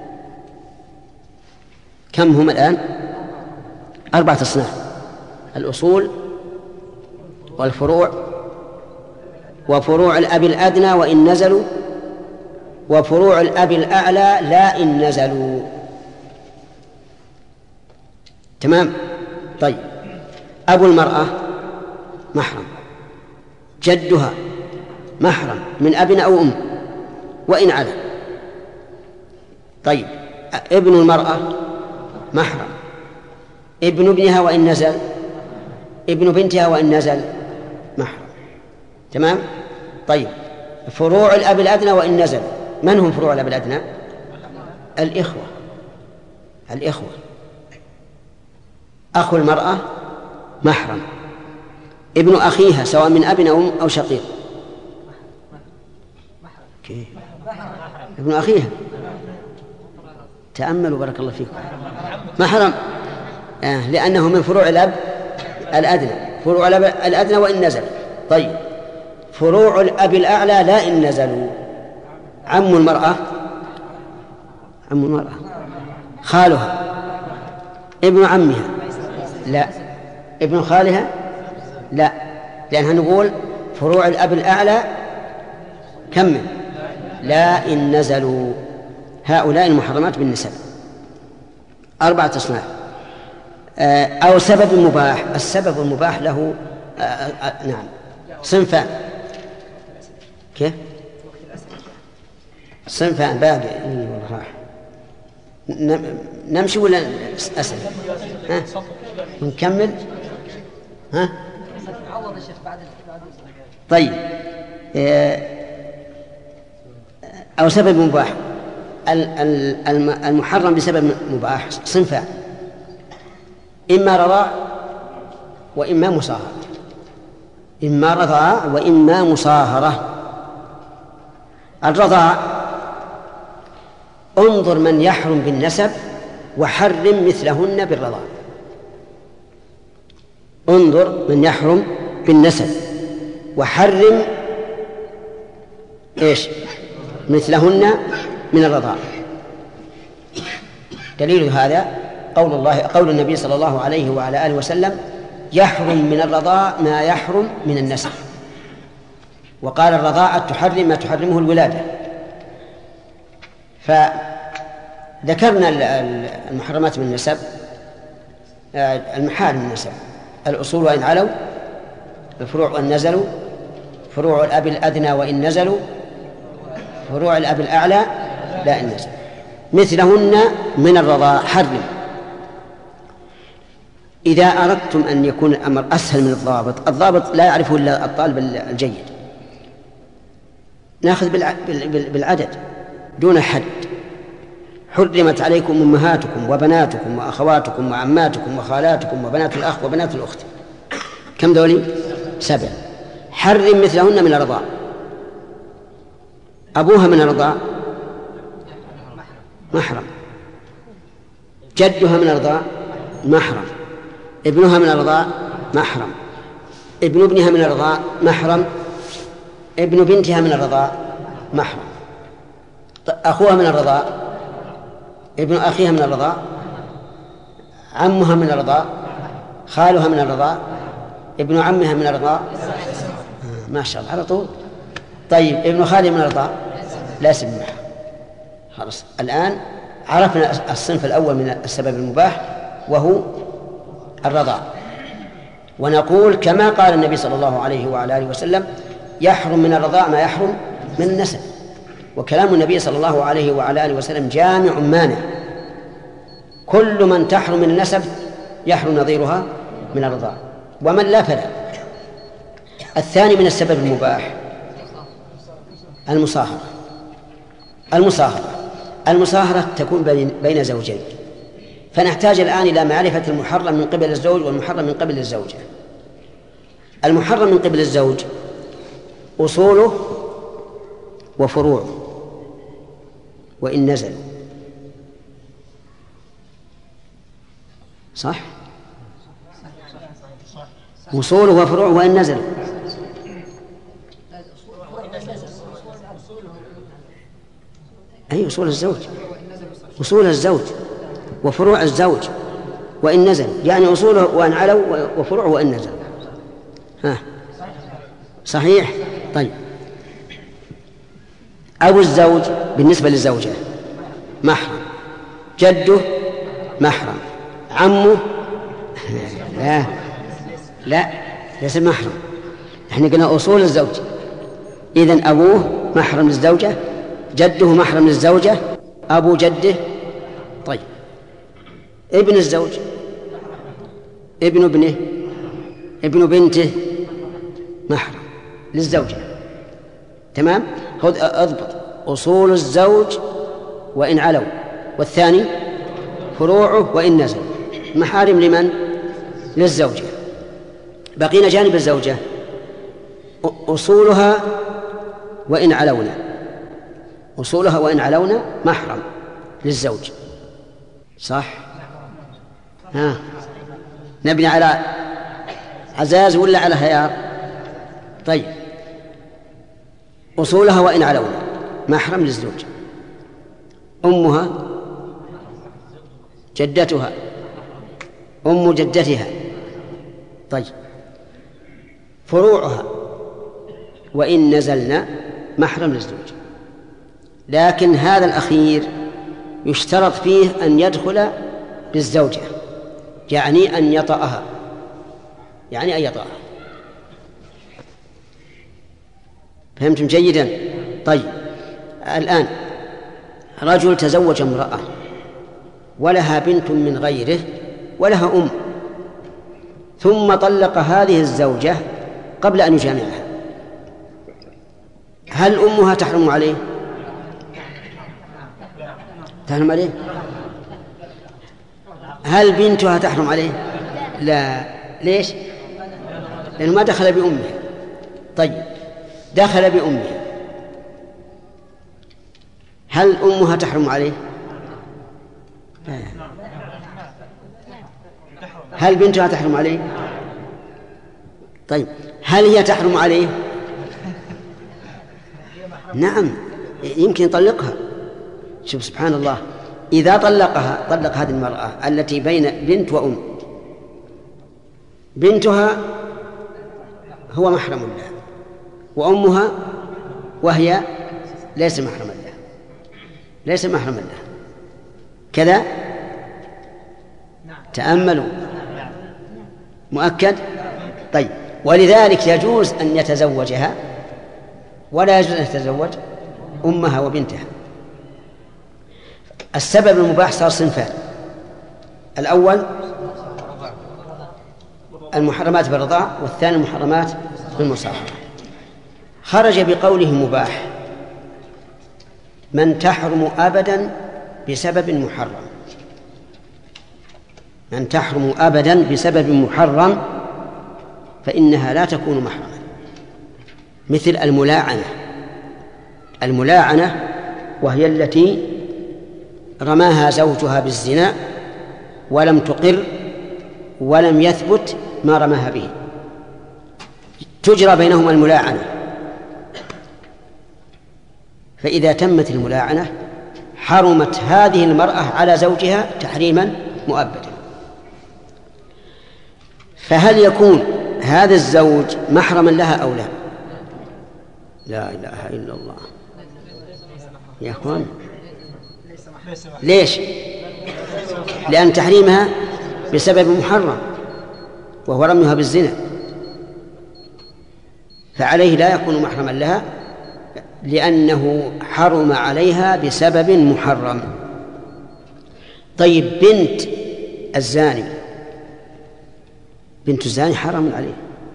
كم هم الآن؟ أربعة أصناف: الأصول والفروع وفروع الأب الأدنى وإن نزلوا، وفروع الأب الأعلى لا إن نزلوا. تمام؟ طيب، أبو المرأة محرم، جدها محرم من أب أو أم وإن على. طيب، ابن المرأة محرم، ابن ابنها وإن نزل، ابن بنتها وإن نزل محرم. تمام؟ طيب، فروع الأب الأدنى وإن نزل، من هم فروع الأب الأدنى؟ الإخوة الإخوة أخو المرأة محرم، ابن أخيها سواء من أب أو أو شقيق ابن أخيها، تأملوا بارك الله فيكم، محرم آه لأنه من فروع الأب الأدنى، فروع الأب الأدنى وإن نزل. طيب فروع الأب الأعلى لا إن نزلوا. عم المرأة، عم المرأة خالها، ابن عمها لا، ابن خالها لا، لأنها نقول فروع الأب الأعلى كمل لا إن نزلوا. هؤلاء المحرمات بالنسب أربعة أصناف. أو سبب مباح، السبب المباح له آآ آآ نعم صنفان. كيف؟ صنفان باقي نمشي ولا أسأل؟ ها؟ نكمل؟ ها؟ طيب أو سبب مباح. المحرم بسبب مباح صنفان، إما رضاع وإما مصاهرة، إما رضاع وإما مصاهرة. الرضاع انظر من يحرم بالنسب وحرم مثلهن بالرضاع، انظر من يحرم بالنسب وحرم إيش مثلهن من الرضاع. دليل هذا قول الله قول النبي صلى الله عليه وعلى آله وسلم: يحرم من الرضاع ما يحرم من النسب. وقال الرضاعة تحرم ما تحرمه الولادة. فذكرنا المحرمات من النسب، المحارم من النسب: الأصول وإن علوا، الفروع وإن نزلوا، فروع الأب الأدنى وإن نزلوا، فروع الأب الأعلى لا إن نزلوا، مثلهن من الرضاع حرم. إذا أردتم أن يكون الأمر أسهل من الضابط، الضابط لا يعرفه إلا الطالب الجيد، نأخذ بالعدد دون حد. حرمت عليكم أمهاتكم وبناتكم وأخواتكم وعماتكم وخالاتكم وبنات الأخ وبنات الأخت. كم ذولي؟ سبع. حرم مثلهن من الرضاع. أبوها من الرضاع محرم، جدها من الرضاع محرم، ابنها من الرضاع محرم، ابن ابنها من الرضاع محرم، ابن بنتها من الرضاع محرم، أخوها من الرضاع، ابن أخيها من الرضاع، عمها من الرضاع، خالها من الرضاع، ابن عمها من الرضاع. ما شاء الله على طول. طيب ابن خالها من الرضاع لا سبب محرم. خلاص الآن عرفنا الصنف الأول من السبب المباح وهو الرضاع. ونقول كما قال النبي صلى الله عليه وعلى آله وسلم: يحرم من الرضاع ما يحرم من النسب. وكلام النبي صلى الله عليه وعلى آله وسلم جامع مانع، كل من تحرم من النسب يحرم نظيرها من الرضاع، ومن لا فلا. الثاني من السبب المباح المصاهرة. المصاهرة المصاهرة تكون بين زوجين، فنحتاج الآن إلى معرفة المحرم من قبل الزوج والمحرم من قبل الزوجة. المحرم من قبل الزوج أصوله وفروعه وإن نزل، صح؟ أصوله وفروعه وإن نزل. أي أصول الزوج، أصول الزوج وفروع الزوج وإن نزل، يعني أصوله وإن علوا وفروعه وإن نزل. ها صحيح؟ طيب أبو الزوج بالنسبة للزوجة محرم، جده محرم، عمه لا لا ليس محرم. احنا قلنا أصول الزوج، إذن أبوه محرم للزوجة، جده محرم للزوجة، أبو جده. طيب ابن الزوج، ابن ابنه، ابن بنته محرم للزوجة. تمام؟ خذ أضبط: أصول الزوج وإن علوا، والثاني فروعه وإن نزل. محارم لمن؟ للزوجة. بقينا جانب الزوجة، أصولها وإن علونا، أصولها وإن علونا محرم للزوج، صح؟ ها نبني على عزاز ولا على هيار؟ طيب، أصولها وإن علونا محرم للزوج. أمها، جدتها، أم جدتها. طيب، فروعها وإن نزلنا محرم للزوج، لكن هذا الأخير يشترط فيه أن يدخل بالزوجة، يعني أن يطأها، يعني أن يطأها. فهمتم جيدا؟ طيب، الآن رجل تزوج امرأة ولها بنت من غيره ولها أم، ثم طلق هذه الزوجة قبل أن يجامعها، هل أمها تحرم عليه؟ تحرم عليه؟ هل بنتها تحرم عليه؟ لا. ليش؟ لأنه ما دخل بأمها. طيب، دخل بأمها، هل أمها تحرم عليه؟ لا. هل بنتها تحرم عليه؟ طيب، هل هي تحرم عليه؟ نعم، يمكن يطلقها. شوف سبحان الله، إذا طلقها طلق هذه المرأة التي بين بنت وأم، بنتها هو محرم لها وأمها وهي ليس محرم لها، ليس محرم لها كذا. تأملوا، مؤكد. طيب، ولذلك يجوز أن يتزوجها ولا يجوز أن يتزوج أمها وبنتها. السبب المباح صار صنفان: الأول المحرمات بالرضاع، والثاني المحرمات بالمصاهرة. خرج بقوله مباح من تحرم أبدا بسبب محرم، من تحرم أبدا بسبب محرم فإنها لا تكون محرما، مثل الملاعنة. الملاعنة وهي التي رماها زوجها بالزنا ولم تقر ولم يثبت ما رماها به، تجرى بينهما الملاعنة. فإذا تمت الملاعنة حرمت هذه المرأة على زوجها تحريما مؤبدا. فهل يكون هذا الزوج محرما لها أو لا؟ لا إله إلا الله يا أخوان. ليش؟ لأن تحريمها بسبب محرم وهو رميها بالزنا، فعليه لا يكون محرما لها لأنه حرم عليها بسبب محرم. طيب، بنت الزاني، بنت الزاني حرام عليه،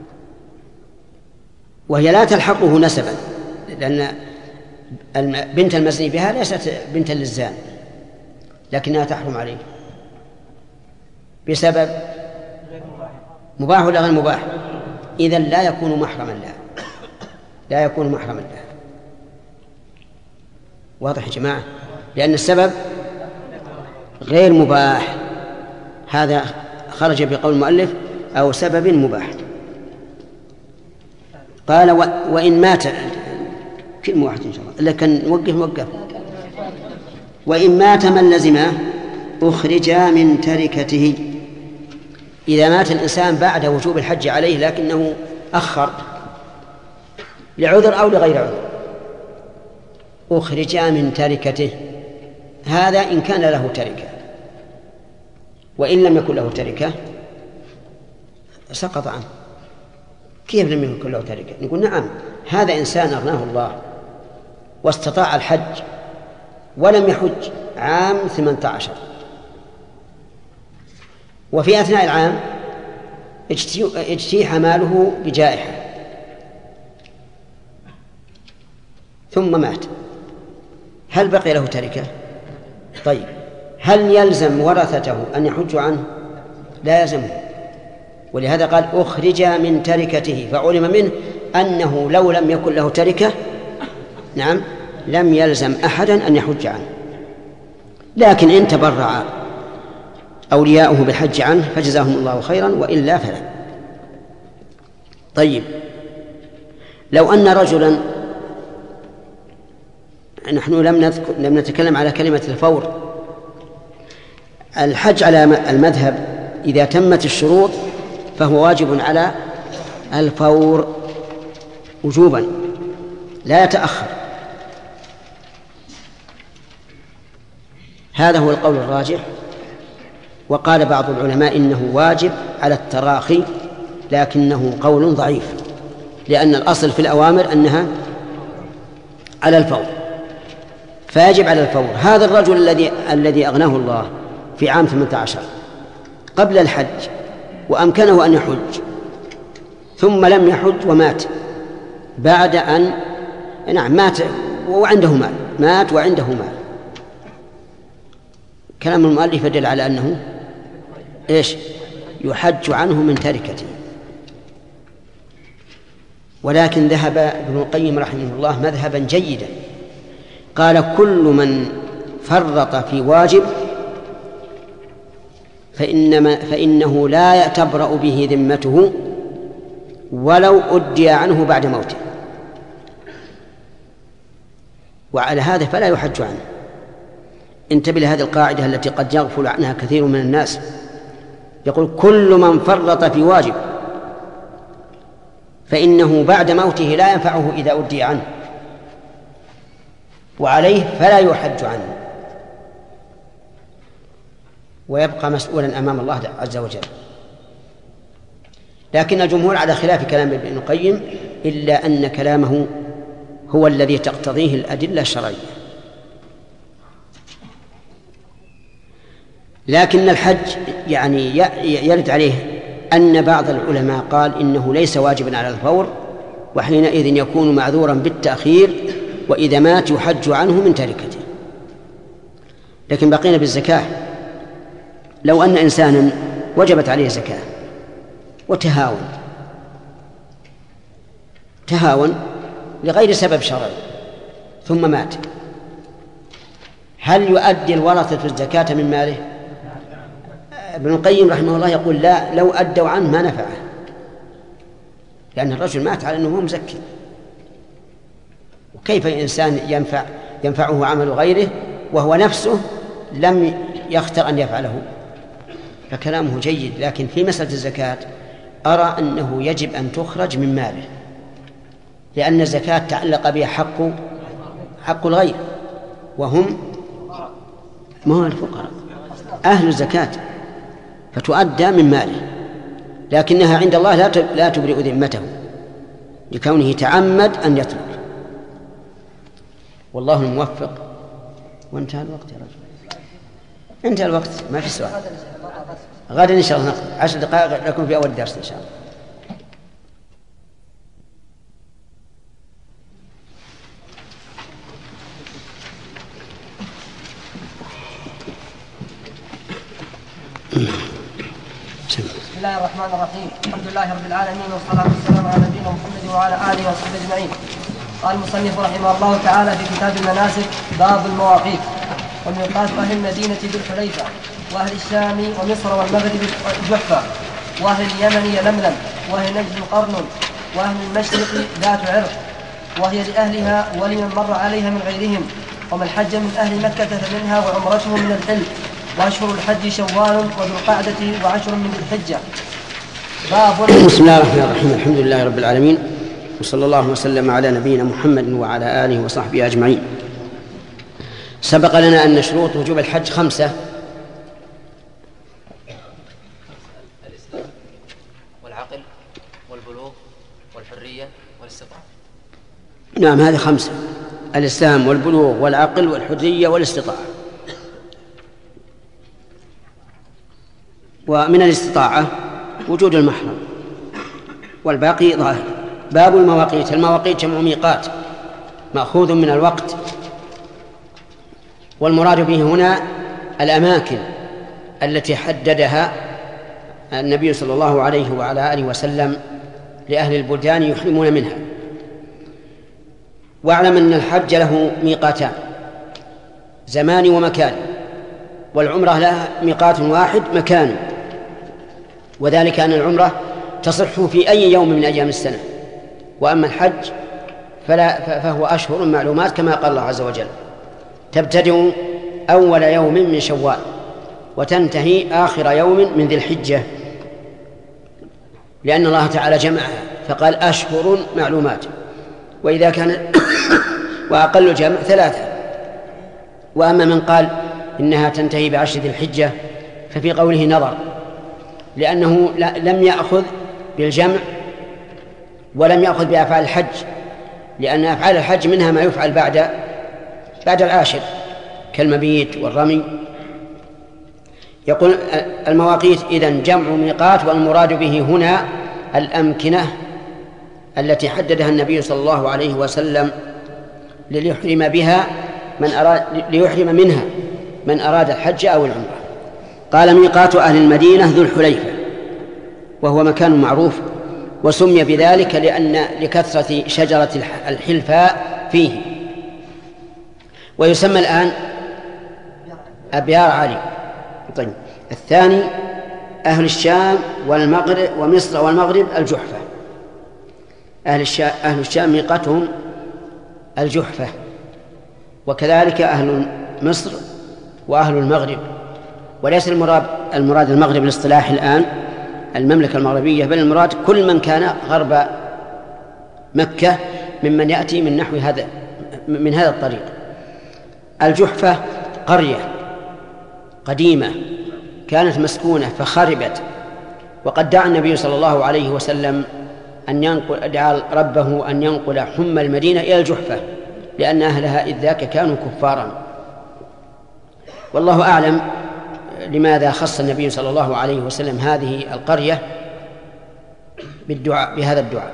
وهي لا تلحقه نسبا، لأن بنت المزني بها ليست بنتا للزاني، لكنها تحرم عليه بسبب مباح ولا غير مباح؟ إذن لا يكون محرما لها، لا يكون محرما لها. واضح يا جماعة؟ لأن السبب غير مباح. هذا خرج بقول المؤلف أو سبب مباح. قال و... وإن مات، كلمة واحدة إن شاء الله، لكن وقف وقف. وإن مات من لزمه أخرج من تركته. إذا مات الإنسان بعد وجوب الحج عليه لكنه أخر لعذر أو لغير عذر، أخرج من تركته. هذا إن كان له تركة، وإن لم يكن له تركة سقط عنه. كيف لم يكن له تركة؟ نقول نعم، هذا إنسان أغناه الله واستطاع الحج ولم يحج عام ثمانية عشر، وفي أثناء العام اجتيح ماله بجائحة ثم مات، هل بقي له تركة؟ طيب، هل يلزم ورثته أن يحجوا عنه؟ لا يلزمه، ولهذا قال أخرج من تركته، فعلم منه أنه لو لم يكن له تركة نعم لم يلزم أحدا أن يحج عنه، لكن إن تبرع أولياؤه بالحج عنه فجزاهم الله خيرا، وإلا فلا. طيب، لو أن رجلا، نحن لم نذكر لم نتكلم على كلمة الفور. الحج على المذهب إذا تمت الشروط فهو واجب على الفور وجوبا لا يتأخر. هذا هو القول الراجح. وقال بعض العلماء إنه واجب على التراخي، لكنه قول ضعيف، لأن الأصل في الأوامر أنها على الفور، فيجب على الفور. هذا الرجل الذي الذي أغناه الله في عام ثمانية عشر قبل الحج وأمكنه أن يحج، ثم لم يحج ومات بعد أن نعم مات وعنده مال، مات وعنده مال، كلام المؤلف يدل على أنه إيش؟ يحج عنه من تركته. ولكن ذهب ابن القيم رحمه الله مذهبا جيدا، قال كل من فرط في واجب فإنما فإنه لا تبرأ به ذمته ولو أدي عنه بعد موته، وعلى هذا فلا يحج عنه. انتبه لهذه القاعدة التي قد يغفل عنها كثير من الناس. يقول كل من فرط في واجب فإنه بعد موته لا ينفعه إذا أدي عنه، وعليه فلا يحج عنه، ويبقى مسؤولا أمام الله عز وجل. لكن الجمهور على خلاف كلام ابن القيم، إلا أن كلامه هو الذي تقتضيه الأدلة الشرعية. لكن الحج يعني يرد عليه أن بعض العلماء قال إنه ليس واجبا على الفور، وحينئذ يكون معذورا بالتأخير، وإذا مات يحج عنه من تركته. لكن بقينا بالزكاة. لو أن إنسانا وجبت عليه زكاة وتهاون تهاون لغير سبب شرعي ثم مات، هل يؤدي الورثة الزكاة من ماله؟ ابن القيم رحمه الله يقول لا، لو أدوا عنه ما نفعه، لأن الرجل مات على أنه هو مزكي، وكيف إنسان ينفع ينفعه عمل غيره وهو نفسه لم يختر أن يفعله؟ فكلامه جيد. لكن في مسألة الزكاة أرى أنه يجب أن تخرج من ماله، لأن الزكاة تعلق بها حق حق الغير، وهم ما هو الفقراء أهل الزكاة، فتؤدى من ماله، لكنها عند الله لا لا تبرئ ذمته لكونه تعمد أن يترك. والله الموفق. وانتهى الوقت يا رجل، انتهى الوقت، ما في سؤال. غدا إن شاء الله نقضي عشر دقائق لكم في أول الدرس إن شاء الله. بسم الله الرحمن الرحيم. الحمد لله رب العالمين، والصلاة والسلام على نبينا محمد وعلى آله وصحبه أجمعين. قال المصنف رحمه الله تعالى في كتاب المناسك: باب المواقيت. وميقات أهل المدينة بالحليفة، وأهل الشام ومصر والمغرب الجحفة، وأهل اليمن يلملم، وأهل نجد قرن، وأهل المشرق ذات عرق، وهي لأهلها ولمن مر عليها من غيرهم. ومن حج من أهل مكة فمنها وعمرته من الحل. وأشهر الحج شوال وذو القعدة وعشر من الحجة. باب. بسم الله الرحمن الرحيم. الحمد لله رب العالمين، وصلى الله وسلم على نبينا محمد وعلى آله وصحبه أجمعين. سبق لنا أن شروط وجوب الحج خمسة: الإسلام والعقل والبلوغ والحرية والاستطاعة. نعم، هذه خمسة: الإسلام والبلوغ والعقل والحرية والاستطاعة. ومن الاستطاعة وجود المحرم، والباقي ظاهر. باب المواقيت. المواقيت جمع ميقات، مأخوذ من الوقت، والمراد به هنا الأماكن التي حددها النبي صلى الله عليه وعلى آله وسلم لأهل البلدان يحرمون منها. واعلم أن الحج له ميقاتان، زمان ومكان، والعمرة لها ميقات واحد مكان، وذلك أن العمرة تصح في أي يوم من أيام السنة، وأما الحج فلا فهو أشهر معلومات كما قال الله عز وجل: تبتدئ أول يوم من شوال وتنتهي آخر يوم من ذي الحجة، لأن الله تعالى جمعها فقال أشهر معلومات، وإذا كان وأقل الجمع ثلاثة. وأما من قال إنها تنتهي بعشر ذي الحجة ففي قوله نظر، لأنه لم يأخذ بالجمع ولم يأخذ بأفعال الحج، لأن أفعال الحج منها ما يفعل بعد بعد العاشر كالمبيت والرمي. يقول المواقيت إذن جمع ميقات، والمراد به هنا الأمكنة التي حددها النبي صلى الله عليه وسلم ليحرم بها من أراد ليحرم منها من أراد الحج أو العمرة. قال: ميقات أهل المدينة ذو الحليفة، وهو مكان معروف، وسمي بذلك لأن لكثرة شجرة الحلفاء فيه. ويسمى الآن أبيار علي. طيب، الثاني أهل الشام والمغرب ومصر والمغرب الجحفة. أهل الشام, أهل الشام ميقاتهم الجحفة، وكذلك أهل مصر وأهل المغرب. وليس المراد المراد المغرب الاصطلاح الآن المملكة المغربية، بل المراد كل من كان غرب مكة ممن يأتي من نحو هذا من هذا الطريق. الجحفة قرية قديمة كانت مسكونة فخربت، وقد دعا النبي صلى الله عليه وسلم أن ينقل دعا ربه أن ينقل حمى المدينة إلى الجحفة، لأن أهلها إذ ذاك كانوا كفارا. والله أعلم لماذا خص النبي صلى الله عليه وسلم هذه القرية بالدعاء بهذا الدعاء.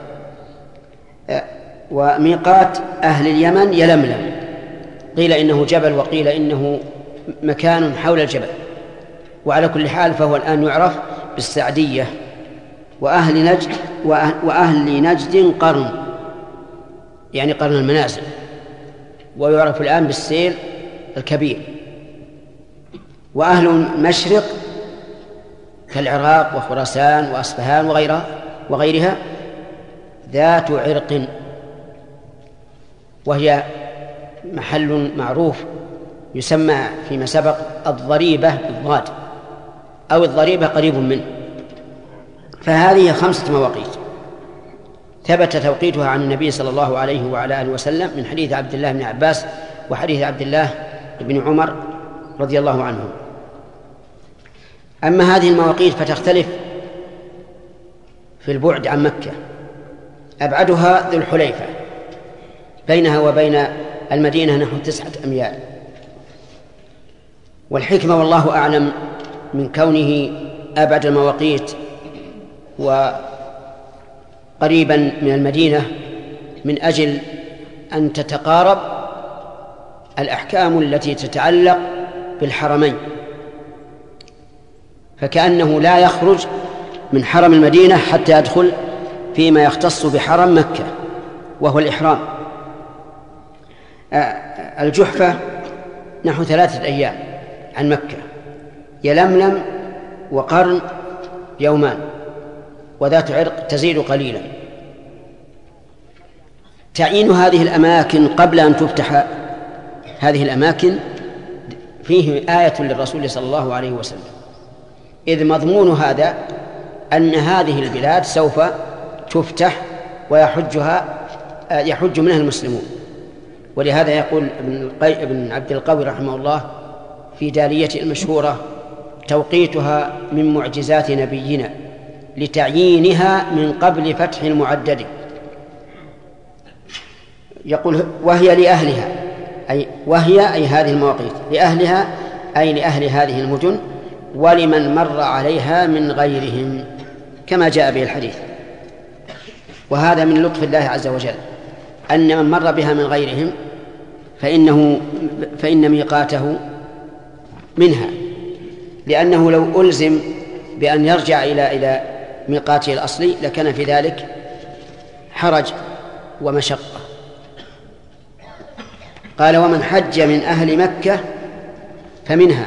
وميقات أهل اليمن يلملم، قيل إنه جبل وقيل إنه مكان حول الجبل، وعلى كل حال فهو الآن يعرف بالسعدية. وأهل نجد وأهل نجد قرن، يعني قرن المنازل، ويعرف الآن بالسيل الكبير. وأهل المشرق كالعراق وخراسان وأصفهان وغيرها وغيرها ذات عرق، وهي محل معروف يسمى فيما سبق الضريبة بالضاد، أو الضريبة قريب منه. فهذه خمسة مواقيت ثبت توقيتها عن النبي صلى الله عليه وعلى آله وسلم من حديث عبد الله بن عباس وحديث عبد الله بن عمر رضي الله عنهم. أما هذه المواقيت فتختلف في البعد عن مكة. أبعدها ذو الحليفة، بينها وبين المدينة نحو تسعة أميال. والحكمة والله أعلم من كونه أبعد المواقيت وقريبا من المدينة من أجل أن تتقارب الأحكام التي تتعلق بالحرمين، فكأنه لا يخرج من حرم المدينة حتى يدخل فيما يختص بحرم مكة وهو الإحرام. الجحفة نحو ثلاثة أيام عن مكة، يلملم وقرن يومان، وذات عرق تزيد قليلا. تعيين هذه الأماكن قبل أن تفتح هذه الأماكن فيه آية للرسول صلى الله عليه وسلم، إذ مضمون هذا أن هذه البلاد سوف تفتح ويحجها يحج منها المسلمون. ولهذا يقول ابن عبد القوي رحمه الله في دالية المشهورة: توقيتها من معجزات نبينا لتعيينها من قبل فتح المعدد. يقول: وهي لأهلها، أي وهي أي هذه المواقيت لأهلها أي لأهل هذه المدن، ولمن مر عليها من غيرهم، كما جاء به الحديث. وهذا من لطف الله عز وجل أن من مر بها من غيرهم فإنه فإن ميقاته منها، لأنه لو ألزم بأن يرجع إلى إلى ميقاته الأصلي لكان في ذلك حرج ومشقة. قال: ومن حج من أهل مكة فمنها.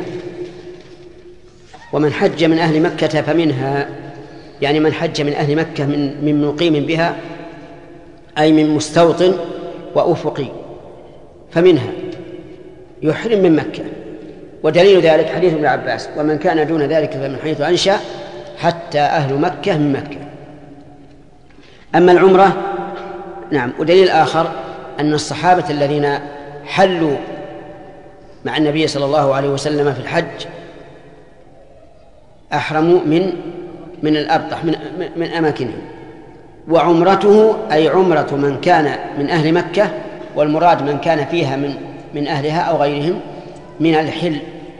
ومن حج من أهل مكة فمنها يعني من حج من أهل مكة من من مقيم بها، أي من مستوطن وأفقي، فمنها يحرم من مكة. ودليل ذلك حديث ابن عباس: ومن كان دون ذلك فمن حيث أنشأ حتى أهل مكة من مكة. أما العمرة نعم. ودليل آخر أن الصحابة الذين حلوا مع النبي صلى الله عليه وسلم في الحج أحرموا من من الأبطح من, من أماكنهم. وعمرته أي عمرة من كان من أهل مكة، والمراد من كان فيها من من أهلها أو غيرهم من الحل،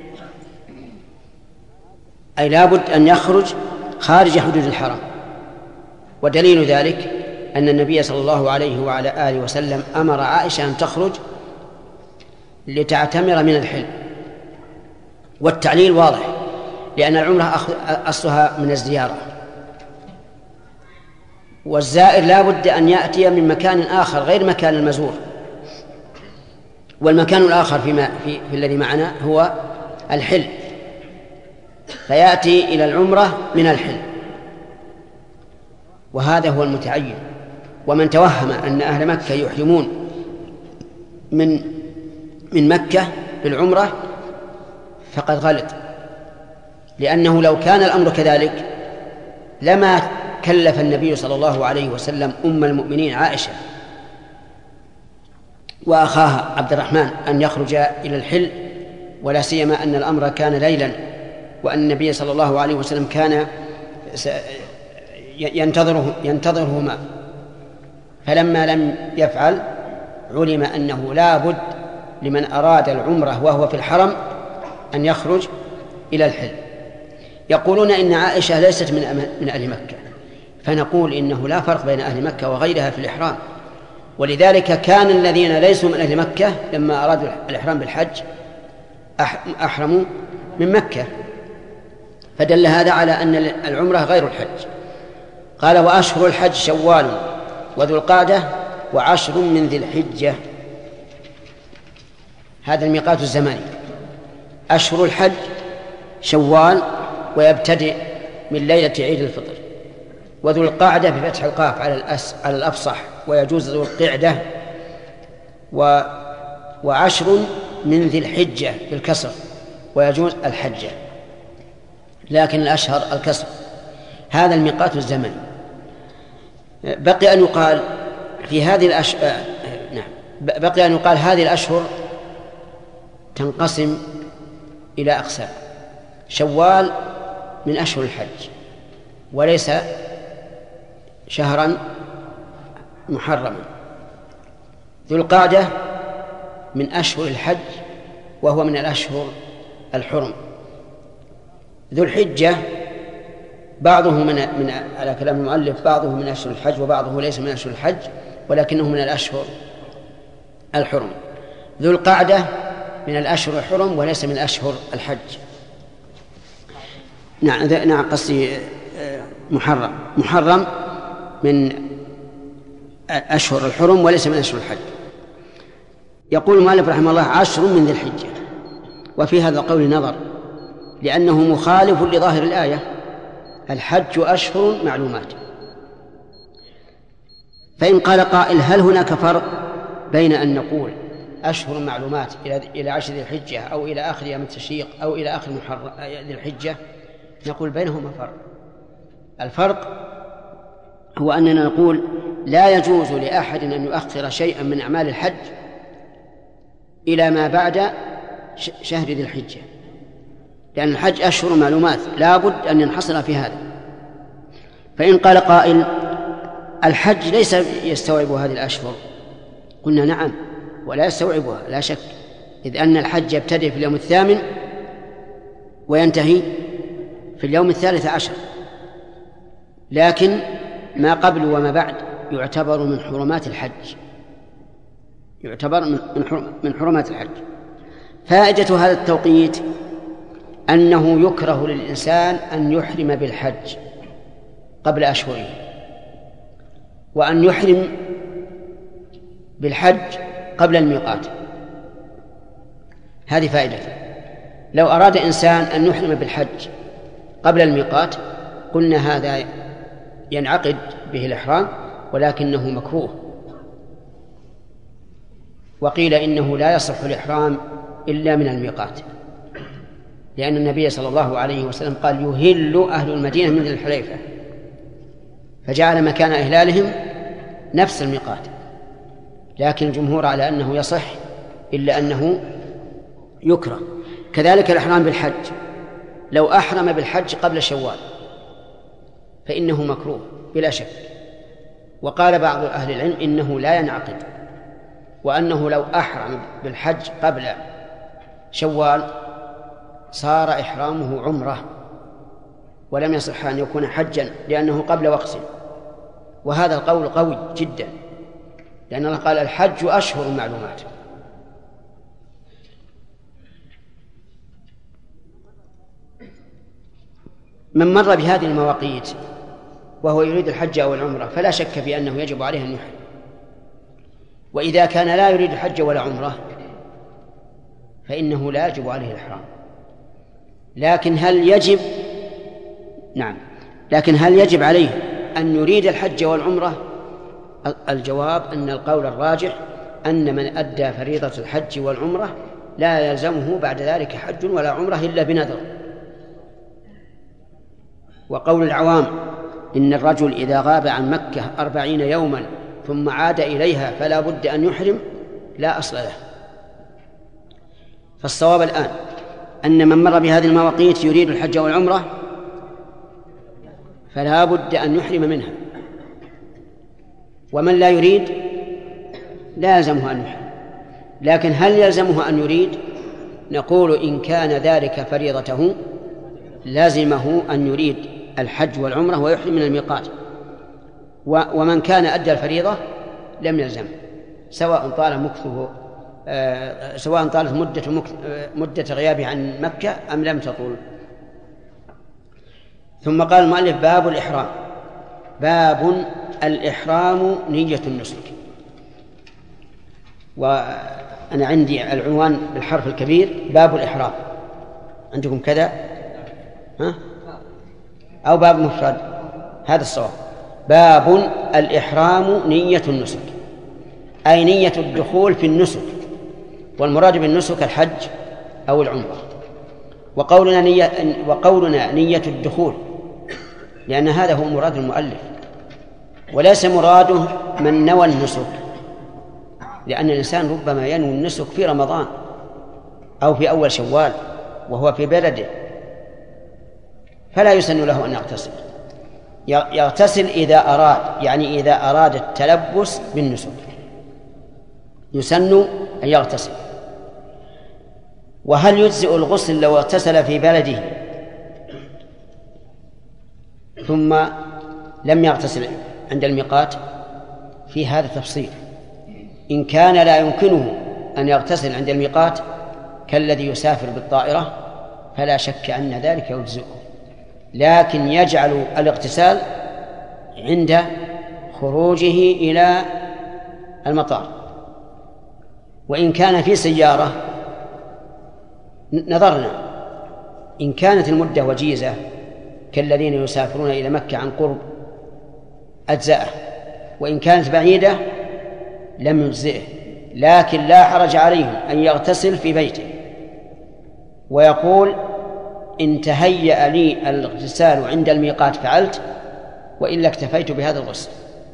أي لابد أن يخرج خارج حدود الحرم. ودليل ذلك أن النبي صلى الله عليه وعلى آله وسلم أمر عائشة أن تخرج لتعتمر من الحل. والتعليل واضح، لأن العمرة أصلها من الزيارة، والزائر لا بد أن يأتي من مكان آخر غير مكان المزور. والمكان الآخر فيما في, في الذي معنا هو الحل، فيأتي إلى العمرة من الحل، وهذا هو المتعين. ومن توهم أن أهل مكة يحرمون من من مكة بالعمرة فقد غلط، لأنه لو كان الأمر كذلك لما كلف النبي صلى الله عليه وسلم أم المؤمنين عائشة وأخاها عبد الرحمن أن يخرج إلى الحل، ولا سيما أن الأمر كان ليلا، وأن النبي صلى الله عليه وسلم كان ينتظره ينتظرهما. فلما لم يفعل علم أنه لا بد لمن أراد العمرة وهو في الحرم أن يخرج إلى الحل. يقولون إن عائشة ليست من من أهل مكة، فنقول إنه لا فرق بين أهل مكة وغيرها في الإحرام، ولذلك كان الذين ليسوا من أهل مكة لما أرادوا الإحرام بالحج أحرموا من مكة، فدل هذا على أن العمرة غير الحج. قال: وأشهر الحج شوال وذو القعدة وعشر من ذي الحجة. هذا الميقات الزماني. أشهر الحج شوال ويبتدئ من ليلة عيد الفطر، وذو القعدة بفتح القاف على الأس على الأفصح، ويجوز ذو القعدة، و وعشر من ذي الحجة بالكسر، ويجوز الحجة، لكن الأشهر الكسر. هذا الميقات الزمني. بقي أن يقال في هذه الأشهر نعم بقي أن يقال هذه الأشهر تنقسم إلى أقسام. شوال من أشهر الحج وليس شهرا محرما، ذو القعدة من أشهر الحج وهو من الأشهر الحرم، ذو الحجة بعضه من, من على كلام المؤلف بعضه من أشهر الحج وبعضه ليس من أشهر الحج ولكنه من الأشهر الحرم، ذو القعدة من الأشهر الحرم وليس من أشهر الحج. نعم نعم قصدي محرم محرم من أشهر الحرم وليس من أشهر الحج. يقول المؤلف رحمه الله: عشر من ذي الحجة. وفي هذا القول نظر، لأنه مخالف لظاهر الآية: الحج أشهر معلومات. فإن قال قائل: هل هناك فرق بين أن نقول أشهر معلومات إلى عشر ذي الحجة أو إلى آخر أيام التشريق أو إلى آخر ذي الحجة؟ نقول بينهما فرق. الفرق هو أننا نقول لا يجوز لأحد أن يؤخر شيئا من أعمال الحج إلى ما بعد شهر ذي الحجة، لأن الحج أشهر معلومات لا بد أن ينحصر في هذا. فإن قال قائل: الحج ليس يستوعب هذه الأشهر، قلنا نعم ولا يستوعبها لا شك، إذ أن الحج يبتدئ في اليوم الثامن وينتهي في اليوم الثالث عشر، لكن ما قبل وما بعد يعتبر من حرمات الحج، يعتبر من من حرمات الحج. فائدة هذا التوقيت أنه يكره للإنسان أن يحرم بالحج قبل أشهره، وأن يحرم بالحج قبل الميقات. هذه فائدته. لو أراد إنسان أن يحرم بالحج قبل الميقات قلنا هذا ينعقد به الإحرام ولكنه مكروه، وقيل إنه لا يصح الإحرام إلا من الميقات، لأن النبي صلى الله عليه وسلم قال يهل أهل المدينة من الحليفة، فجعل مكان إهلالهم نفس الميقات. لكن الجمهور على أنه يصح إلا أنه يكره. كذلك الإحرام بالحج، لو أحرم بالحج قبل شوال فإنه مكروه بلا شك. وقال بعض أهل العلم إنه لا ينعقد، وأنه لو أحرم بالحج قبل شوال صار إحرامه عمرة ولم يصح أن يكون حجا لأنه قبل وقت. وهذا القول قوي جدا، لأن الله قال الحج أشهر معلومات. من مر بهذه المواقيت وهو يريد الحج أو العمرة فلا شك في أنه يجب عليه أن يحرم. وإذا كان لا يريد الحج ولا عمرة فإنه لا يجب عليه الإحرام. لكن هل يجب نعم لكن هل يجب عليه أن يريد الحج والعمرة؟ الجواب أن القول الراجح أن من أدى فريضة الحج والعمرة لا يلزمه بعد ذلك حج ولا عمرة إلا بنذر. وقول العوام إن الرجل إذا غاب عن مكة أربعين يوما ثم عاد إليها فلا بد أن يحرم لا أصل له. فالصواب الآن أن من مر بهذه المواقيت يريد الحج والعمرة فلا بد أن يحرم منها، ومن لا يريد لا يلزمه أن يحرم. لكن هل يلزمه أن يريد؟ نقول إن كان ذلك فريضته لازمه أن يريد الحج والعمرة ويحرم من الميقات، ومن كان أدى الفريضة لم يلزم، سواء طال مكثه آه سواء طالت مدة, مكث مدة غيابه عن مكة أم لم تطول. ثم قال المؤلف باب الإحرام. باب الإحرام نية النسك. وأنا عندي العنوان بالحرف الكبير باب الإحرام، عندكم كذا ها؟ أو باب مفرد؟ هذا الصواب. باب الإحرام نية النسك، أي نية الدخول في النسك، والمراد بالنسك الحج أو العمرة. وقولنا نية, وقولنا نية الدخول لأن هذا هو مراد المؤلف، وليس مراده من نوى النسك، لأن الإنسان ربما ينوي النسك في رمضان أو في أول شوال وهو في بلده، فلا يسن له أن يغتسل. يغتسل إذا أراد، يعني إذا أراد التلبس بالنسك يسن أن يغتسل. وهل يجزئ الغسل لو اغتسل في بلده ثم لم يغتسل عند الميقات؟ في هذا تفصيل. إن كان لا يمكنه أن يغتسل عند الميقات كالذي يسافر بالطائرة فلا شك أن ذلك يجزئه، لكن يجعل الاغتسال عند خروجه إلى المطار. وإن كان في سيارة نظرنا، إن كانت المدة وجيزة كالذين يسافرون إلى مكة عن قرب أجزاءه، وإن كانت بعيدة لم يجزئه، لكن لا حرج عليه أن يغتسل في بيته ويقول إن تهيأ لي الاغتسال عند الميقات فعلت، وإلا اكتفيت بهذا الغسل،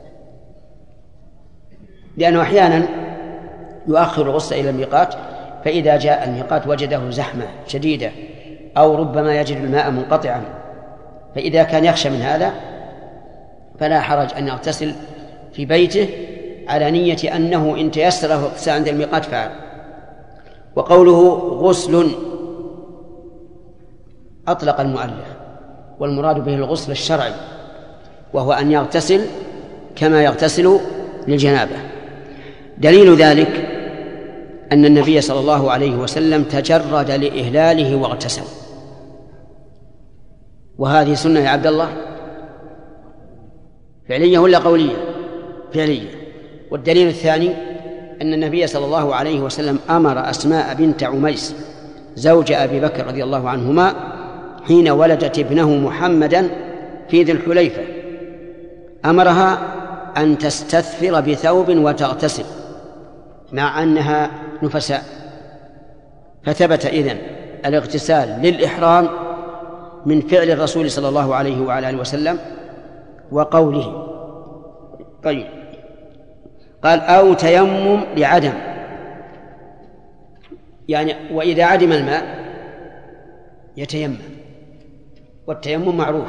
لأنه أحيانا يؤخر الغسل إلى الميقات، فإذا جاء الميقات وجده زحمة شديدة أو ربما يجد الماء منقطعا، فإذا كان يخشى من هذا فلا حرج أن يغتسل في بيته على نية أنه إن تيسر له اغتسال عند الميقات فعل. وقوله غسل أطلق المؤلف، والمراد به الغسل الشرعي، وهو أن يغتسل كما يغتسل للجنابة. دليل ذلك أن النبي صلى الله عليه وسلم تجرد لإهلاله واغتسل، وهذه سنة يا عبد الله فعلية ولا قولية؟ فعلية. والدليل الثاني أن النبي صلى الله عليه وسلم أمر أسماء بنت عميس زوج أبي بكر رضي الله عنهما حين ولدت ابنه محمدا في ذي الحليفة، أمرها أن تستثفر بثوب وتغتسل مع أنها نفساء، فثبت إذن الاغتسال للإحرام من فعل الرسول صلى الله عليه وعلى آله وسلم وقوله. طيب، قال أو تيمم لعدم، يعني وإذا عدم الماء يتيمم، والتيمم معروف.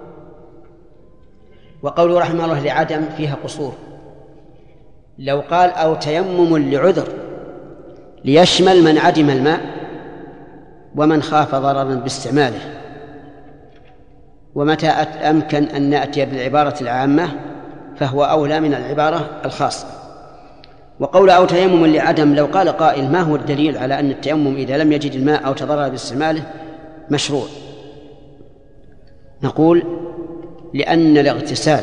وقوله رحمه الله لعدم فيها قصور، لو قال أو تيمم لعذر ليشمل من عدم الماء ومن خاف ضررا باستعماله. ومتى أمكن أن نأتي بالعبارة العامة فهو أولى من العبارة الخاصة. وقول أو تيمم لعدم، لو قال قائل ما هو الدليل على أن التيمم إذا لم يجد الماء أو تضرر باستعماله مشروع؟ نقول لأن الاغتسال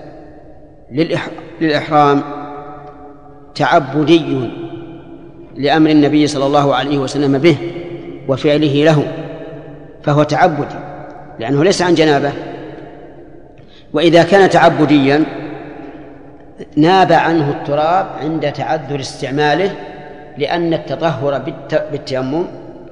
للإحرام تعبدي لأمر النبي صلى الله عليه وسلم به وفعله له، فهو تعبدي لأنه ليس عن جنابه. وإذا كان تعبديا ناب عنه التراب عند تعذر استعماله، لأن التطهر بالتيمم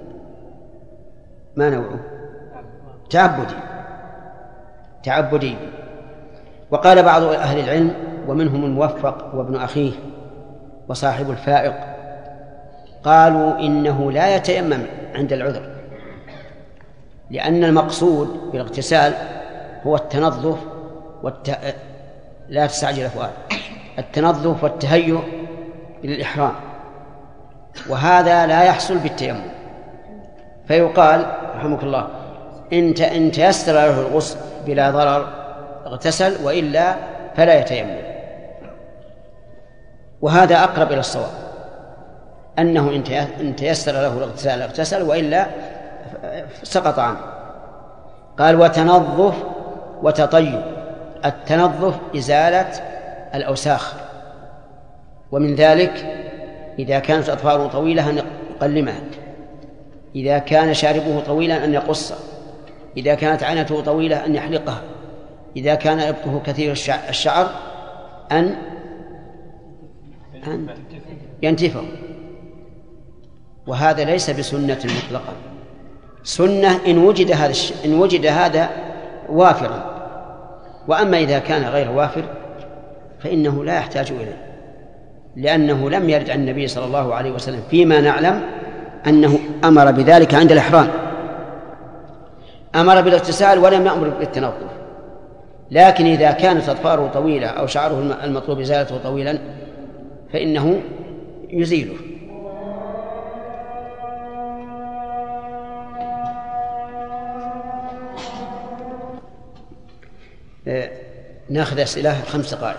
ما نوعه؟ تعبدي تعبدي. وقال بعض أهل العلم ومنهم الموفق وابن أخيه وصاحب الفائق، قالوا إنه لا يتيمم عند العذر، لأن المقصود بالاغتسال هو التنظف والت... لا تستعجل فؤاد التنظف والتهيؤ للإحرام، وهذا لا يحصل بالتيمم. فيقال رحمك الله إن إن تيسر له الغسل بلا ضرر اغتسل، وإلا فلا يتيمم. وهذا أقرب إلى الصواب، أنه إن تيسر له الاغتسال اغتسل، وإلا سقط عنه. قال وتنظف وتطيب. التنظف إزالة الأوساخ، ومن ذلك إذا كانت أظفاره طويلة أن يقلمها، إذا كان شاربه طويلا أن يقص، إذا كانت عينته طويلة أن يحلقها، إذا كان إبطه كثير الشعر أن أن ينتفه. وهذا ليس بسنة مطلقة، سنة إن وجد هذا إن وجد هذا وافرا، وأما إذا كان غير وافر فإنه لا يحتاج إليه، لأنه لم يرد عن النبي صلى الله عليه وسلم فيما نعلم أنه أمر بذلك عند الإحرام. أمر بالاغتسال ولم يأمر بالتنظف، لكن إذا كانت أظفاره طويلة أو شعره المطلوب إزالته طويلا فإنه يزيله. ناخذ أسئلة خمس دقائق.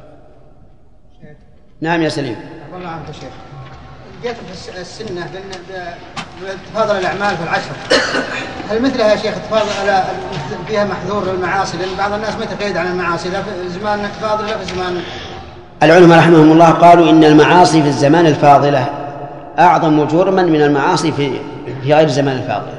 نعم يا سليم. الله عنك يا شيخ. جاءت في السنة تفاضل الأعمال في العشر، هل مثلها يا شيخ تفاضل فيها محذور للمعاصي؟ لأن بعض الناس ما تقيد عن المعاصي لا في زمان تفاضل لا في زمان. العلماء رحمهم الله قالوا إن المعاصي في الزمان الفاضلة أعظم جرما من المعاصي في في غير الزمان الفاضل.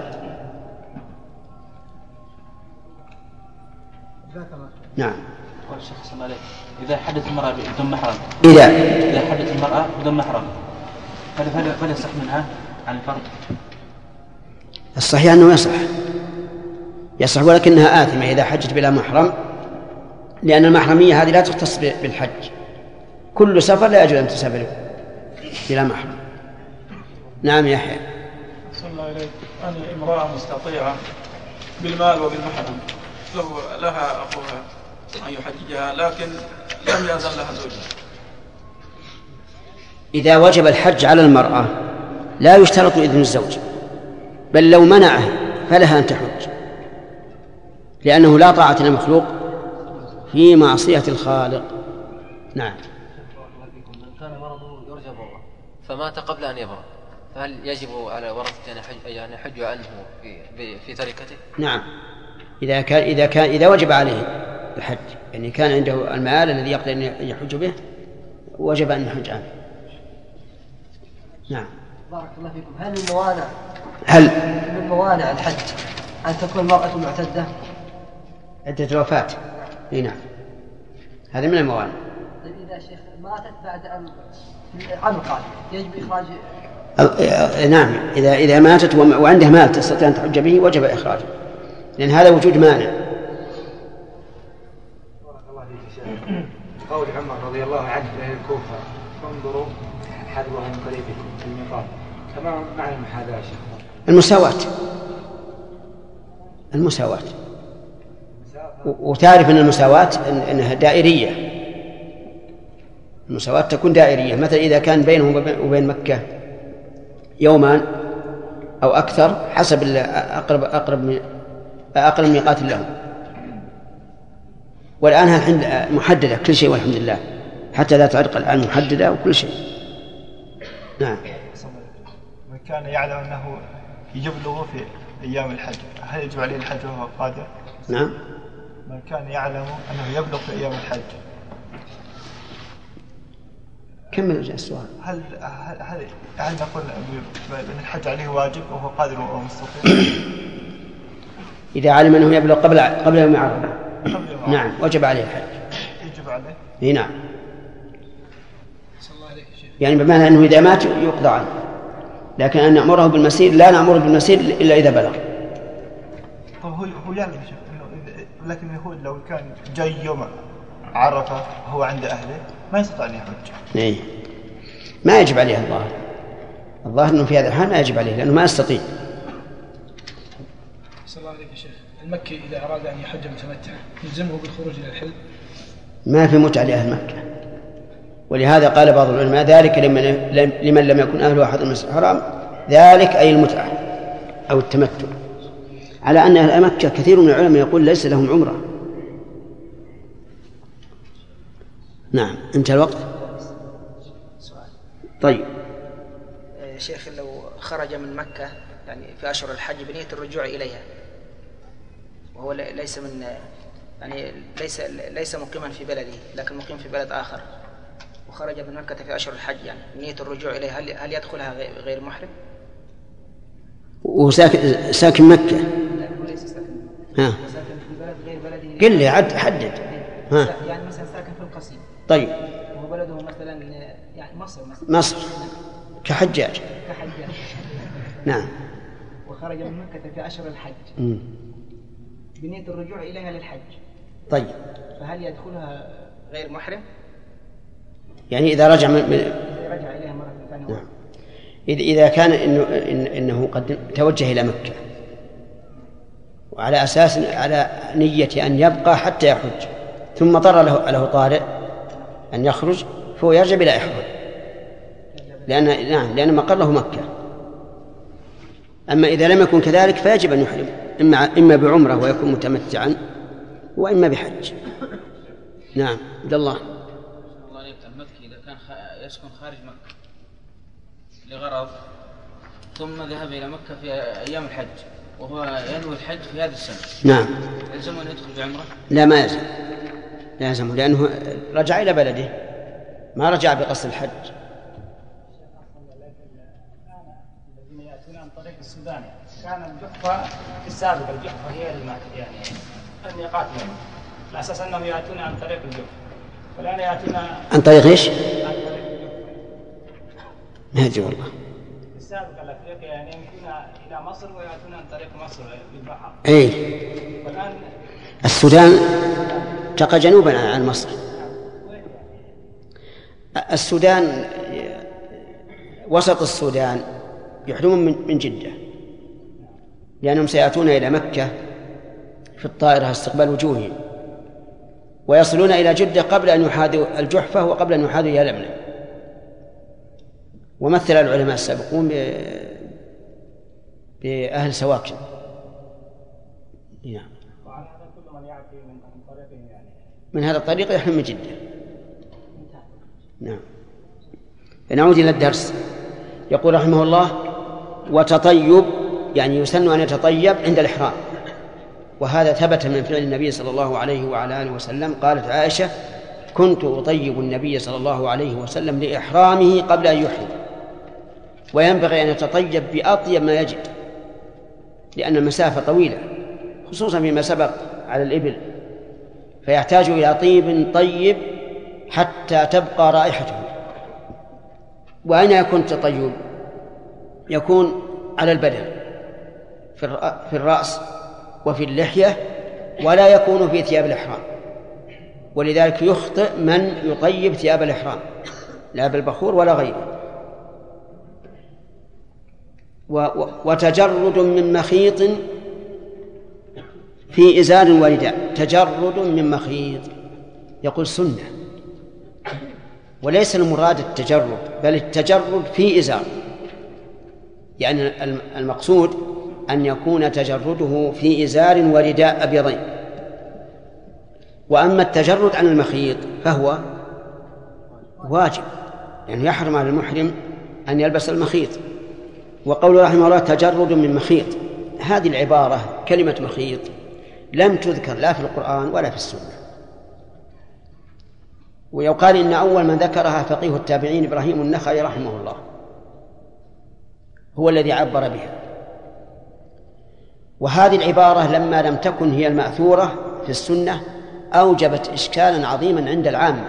نعم. قال الشيخ صلى الله عليه إذا حدث المرأة بدون محرم إذا إذا حدث المرأة بدون محرم فلا فلا يصح منها عن الفرد؟ الصحيح أنه يصح يصح ولكنها آثمة إذا حجت بلا محرم، لأن المحرمية هذه لا تختص بالحج، كل سفر لا يجوز أن تسافر بلا محرم. نعم يا يحيى. صلى الله عليه أن امرأة مستطيعة بالمال وبالمحرم لو لها أخوها أن يحججها لكن لم يأذن لها زوجها. إذا وجب الحج على المرأة لا يشترط إذن الزوج، بل لو منعه فلها أن تحج، لأنه لا طاعة لمخلوق في معصية الخالق. نعم. من كان مرضه يرجى بره فمات قبل أن يبرأ، فهل يجب على ورثته يعني حج عنه في في تركته؟ نعم إذا كان إذا كان إذا وجب عليه الحج، يعني كان عنده المال الذي يقدر أن يحج به، وجب أن يحج عنه. نعم. بارك الله فيكم. هل من موانع هل من موانع الحج أن تكون المرأة معتدة؟ عدة الوفاة. اي نعم، هذا من الموانع. طيب إذا شيخ ماتت بعد أن عام القادم يجب إخراج؟ نعم، إذا إذا ماتت وعندها مال تستطيع أن تحج به وجب إخراجه، لأن هذا وجود مانع. قول عمر رضي الله عنه لأهل الكوفة انظروا حذوهم قريبكم في الميقات، تمام معنى المحاذاة يا شيخ؟ المساواة. المساواة. وتعرف أن المساواة أنها دائرية. المساواة تكون دائرية، مثلا إذا كان بينهم وبين مكة يومان أو أكثر حسب أقرب أقرب أقرب ميقات لهم. والآن الحين محددة كل شيء والحمد لله، حتى ذات عرق الآن محددة وكل شيء. نعم. من كان يعلم أنه يبلغ في أيام الحج هل يجب عليه الحج وهو قادر؟ نعم. من كان يعلم أنه يبلغ في أيام الحج. كمل السؤال. هل هل هل, هل نقول أن الحج عليه واجب وهو قادر ومستطيع؟ إذا علم أنه يبلغ قبل قبل يوم عرفة نعم وجب عليه الحج. يجب عليه؟ إيه نعم. يعني بمعنى أنه إذا مات يقضى عنه، لكن أن نأمره بالمسير لا نأمره بالمسير إلا إذا بلغ. طيب هو هو يعلم شيخ إنه، لكن يهود لو كان جاي يوم عرفة هو عند أهله ما يستطيع أن يحج. إيه ما يجب عليه الظاهر. الظاهر أنه في هذا الحال ما يجب عليه لأنه ما يستطيع. صلى الله عليك يا شيخ. المكي إذا أراد أن يحج متمتع يلزمه بالخروج إلى الحل؟ ما في متعة لأهل مكة، ولهذا قال بعض العلماء ذلك لمن, لمن لم يكن أهله أحد المسجد الحرام، ذلك أي المتعة أو التمتع، على أن أهل مكة كثير من العلماء يقول ليس لهم عمرة. نعم. انتهى الوقت. طيب شيخ، لو خرج من مكة يعني في أشهر الحج بنية الرجوع إليها وهو ليس من يعني ليس ليس مقيما في بلده لكن مقيم في بلد آخر، وخرج من مكة في أشهر الحج يعني بنية الرجوع إليها، هل هل يدخلها غير محرم؟ وساكن ساكن مكة؟ لا هو ليس ساكن. ها. ساكن في بلد غير بلده. قل لي عد حدد. ها. يعني مثلا ساكن في القصيم. طيب. وهو بلده مثلا يعني مصر مثلا. مصر. كحجاج. كحجاج. نعم. وخرج من مكة في أشهر الحج. م. بنية الرجوع إليها للحج. طيب. فهل يدخلها غير محرم؟ يعني إذا رجع من إذا رجع إليها مرة ثانية. نعم. إذا كان إنه إن إنه قد توجه إلى مكة وعلى أساس على نية أن يبقى حتى يحج ثم طر له له طارئ أن يخرج فهو يرجع بلا إحرام، لأن نعم لأن مقره مكة. أما إذا لم يكن كذلك فيجب أن يحرم إما إما بعمرة ويكون متمتعا وإما بحج. نعم. عبد الله. الله عليك، المكي إذا كان يسكن خارج مكة لغرض ثم ذهب إلى مكة في أيام الحج وهو ينوي الحج في هذه السنة، نعم، يلزمه أن يدخل بعمرة؟ لا ما يلزم، لا يلزمه لأنه رجع إلى بلده ما رجع بقصد الحج. الذين يأتون عن طريق السودان كان الجحفة في السابق، الجحفة هي يعني الميقات منه على أساس أنهم يأتون عن طريق الجحفة، والآن يأتون عن طريق إيش؟ عن طريق الجحفة. ما أدري والله. في السابق الأفريقيا يعني يمكن إلى مصر ويأتون عن طريق مصر بالبحر. إيه. والآن السودان تقع جنوبا عن مصر. السودان وسط السودان يحرمون من جدة لأنهم سيأتون إلى مكة في الطائرة استقبال وجوههم ويصلون إلى جدة قبل أن يحاذوا الجحفة وقبل أن يحاذوا يلملم. ومثل العلماء السابقون بأهل سواكن. نعم. من هذا الطريق يحرم من جدة. نعم. نعود إلى الدرس. يقول رحمه الله: وتطيب يعني يسن أن يتطيب عند الإحرام، وهذا ثبت من فعل النبي صلى الله عليه وعلى آله وسلم. قالت عائشة: كنت أطيب النبي صلى الله عليه وسلم لإحرامه قبل أن يحرم، وينبغي أن يتطيب بأطيب ما يجد، لأن المسافة طويلة خصوصا فيما سبق على الإبل، فيحتاج إلى طيب طيب حتى تبقى رائحته. وأين يكون التطيب؟ يكون على البدن في الرأس وفي اللحية، ولا يكون في ثياب الإحرام. ولذلك يخطئ من يطيب ثياب الإحرام، لا بالبخور ولا غيره. وتجرد من مخيط في إزار ورداء، تجرد من مخيط يقول سنة، وليس المراد التجرد، بل التجرد في إزار، يعني المقصود أن يكون تجرده في إزار ورداء أبيضين. وأما التجرد عن المخيط فهو واجب، يعني يحرم على المحرم أن يلبس المخيط. وقول رحمه الله تجرد من مخيط، هذه العبارة كلمة مخيط لم تذكر لا في القرآن ولا في السنة. ويقال إن أول من ذكرها فقيه التابعين إبراهيم النخعي رحمه الله، هو الذي عبر بها. وهذه العبارة لما لم تكن هي المأثورة في السنة أوجبت إشكالا عظيما عند العامة،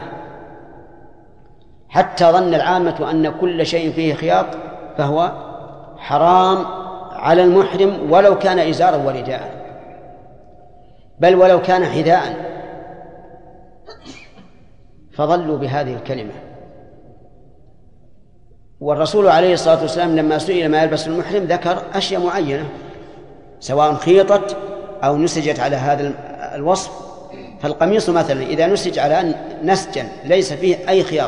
حتى ظن العامة أن كل شيء فيه خياط فهو حرام على المحرم ولو كان إزارا ورداء، بل ولو كان حذاء، فظلوا بهذه الكلمة. والرسول عليه الصلاة والسلام لما سئل ما يلبس المحرم ذكر أشياء معينة سواء خيطت أو نسجت على هذا الوصف. فالقميص مثلا إذا نسج على نسجا ليس فيه أي خياط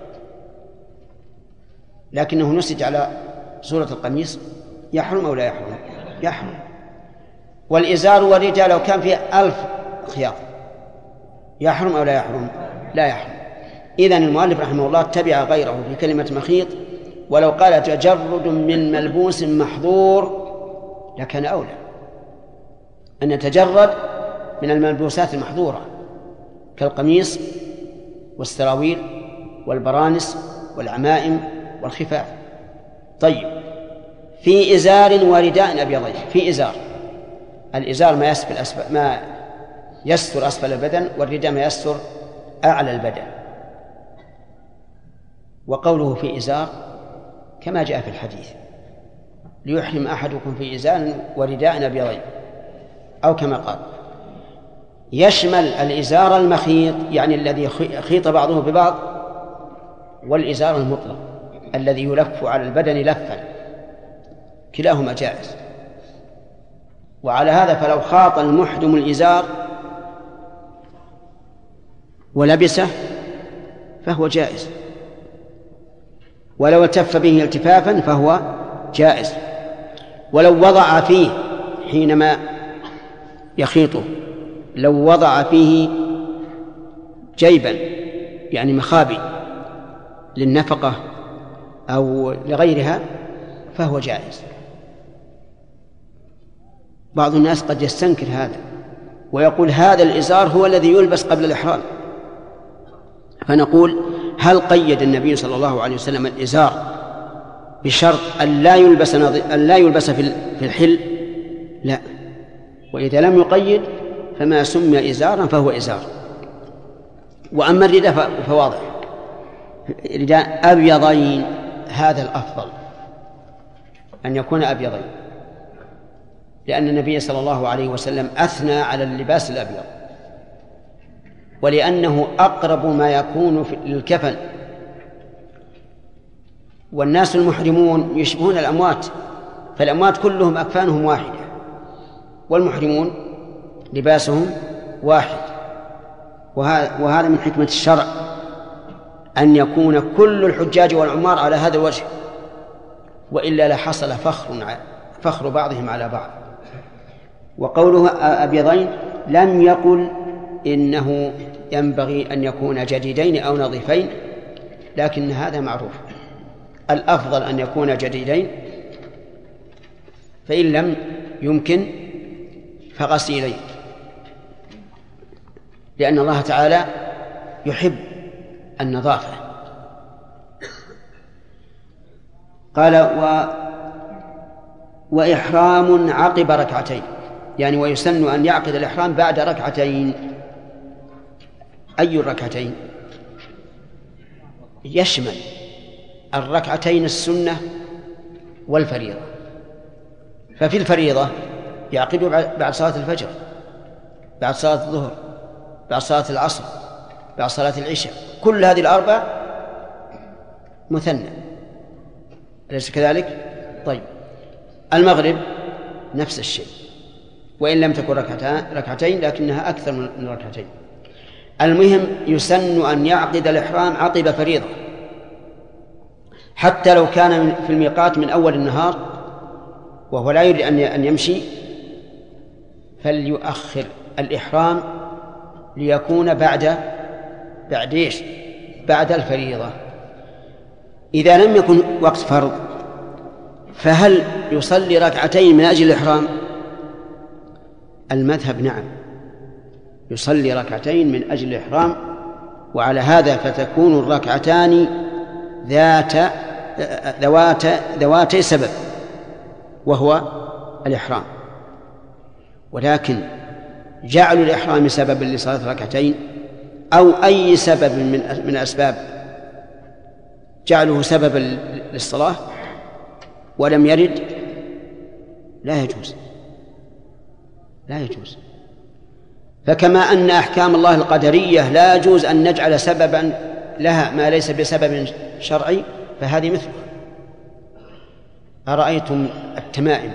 لكنه نسج على صورة القميص يحرم أو لا يحرم؟ يحرم. والإزار والرداء لو كان فيه ألف خياط يحرم أو لا يحرم؟ لا يحرم. إذن المؤلف رحمه الله اتبع غيره في كلمة مخيط، ولو قال تجرد من ملبوس محظور لكان أولى أن نتجرد من الملبوسات المحظورة كالقميص والسراويل والبرانس والعمائم والخفاف. طيب، في إزار ورداء أبيضين. في إزار، الإزار ما يسفل أسفل ما يستر أسفل البدن، والرداء ما يستر أعلى البدن. وقوله في إزار كما جاء في الحديث ليحرم أحدكم في إزار ورداء أبيضين، أو كما قال. يشمل الإزار المخيط يعني الذي خيط بعضه ببعض، والإزار المطلق الذي يلف على البدن لفا، كلاهما جائز. وعلى هذا فلو خاط المحرم الإزار ولبسه فهو جائز، ولو التف به التفافا فهو جائز، ولو وضع فيه حينما يخيطه لو وضع فيه جيبا يعني مخابي للنفقة أو لغيرها فهو جائز. بعض الناس قد يستنكر هذا ويقول هذا الإزار هو الذي يلبس قبل الإحرام، فنقول هل قيد النبي صلى الله عليه وسلم الإزار بشرط أن لا يلبس أن لا يلبس في الحل؟ لا. وإذا لم يقيد فما سمي إزارا فهو إزار. وأما الرداء فواضح، رداء أبيضين هذا الأفضل أن يكون أبيضين، لأن النبي صلى الله عليه وسلم أثنى على اللباس الأبيض، ولأنه أقرب ما يكون للكفن. والناس المحرمون يشبهون الأموات، فالأموات كلهم أكفانهم واحدة، والمحرمون لباسهم واحد. وهذا من حكمة الشرع أن يكون كل الحجاج والعمار على هذا الوجه، وإلا لحصل فخر فخر بعضهم على بعض. وقوله أبيضين لم يقل إنه ينبغي أن يكون جديدين أو نظيفين، لكن هذا معروف. الأفضل أن يكون جديدين، فإن لم يمكن فغسيلين. لأن الله تعالى يحب النظافة. قال و وإحرام عقب ركعتين، يعني ويسن أن يعقد الإحرام بعد ركعتين. أي الركعتين؟ يشمل الركعتين السنة والفريضة. ففي الفريضة يعقد بعد صلاة الفجر، بعد صلاة الظهر، بعد صلاة العصر، بعد صلاة العشاء، كل هذه الأربع مثنى، أليس كذلك؟ طيب، المغرب نفس الشيء، وإن لم تكن ركعتين لكنها أكثر من ركعتين. المهم يسن أن يعقد الإحرام عقب فريضة، حتى لو كان في الميقات من أول النهار وهو لا يريد أن يمشي، فليؤخر الإحرام ليكون بعد بعد إيش؟ بعد الفريضة. إذا لم يكن وقت فرض فهل يصلي ركعتين من أجل الإحرام؟ المذهب نعم، يصلي ركعتين من أجل الإحرام، وعلى هذا فتكون الركعتان ذات ذوات ذواتي سبب وهو الإحرام. ولكن جعل الإحرام سببا لصلاة ركعتين أو أي سبب من من أسباب جعله سببا للصلاة ولم يرد لا يجوز، لا يجوز. فكما أن أحكام الله القدرية لا يجوز أن نجعل سببا لها ما ليس بسبب شرعي، فهذه مثله. أرأيتم التمائم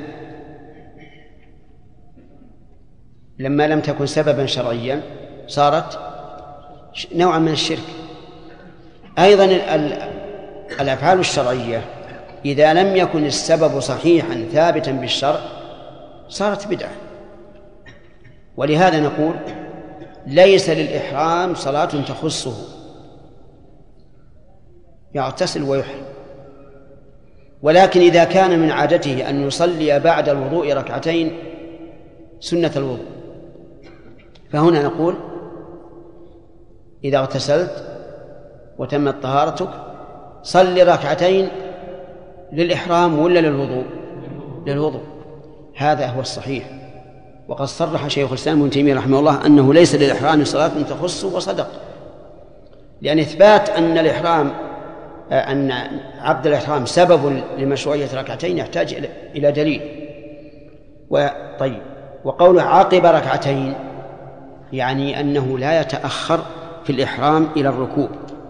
لما لم تكن سببا شرعيا صارت نوعا من الشرك. أيضا الأفعال الشرعية إذا لم يكن السبب صحيحا ثابتا بالشرع صارت بدعة. ولهذا نقول ليس للإحرام صلاة تخصه، يغتسل ويحرم. ولكن إذا كان من عادته أن يصلي بعد الوضوء ركعتين سنة الوضوء، فهنا نقول إذا اغتسلت وتمت طهارتك صل ركعتين للإحرام ولا للوضوء؟ للوضوء. هذا هو الصحيح. وقد صرح شيخ الإسلام ابن تيمية رحمه الله أنه ليس للإحرام صلاة تخصه، وصدق، لأن إثبات أن الإحرام أن عقد الإحرام سبب لمشروعية ركعتين يحتاج إلى دليل. وطيب، وقوله عقب ركعتين يعني أنه لا يتأخر في الإحرام إلى الركوع.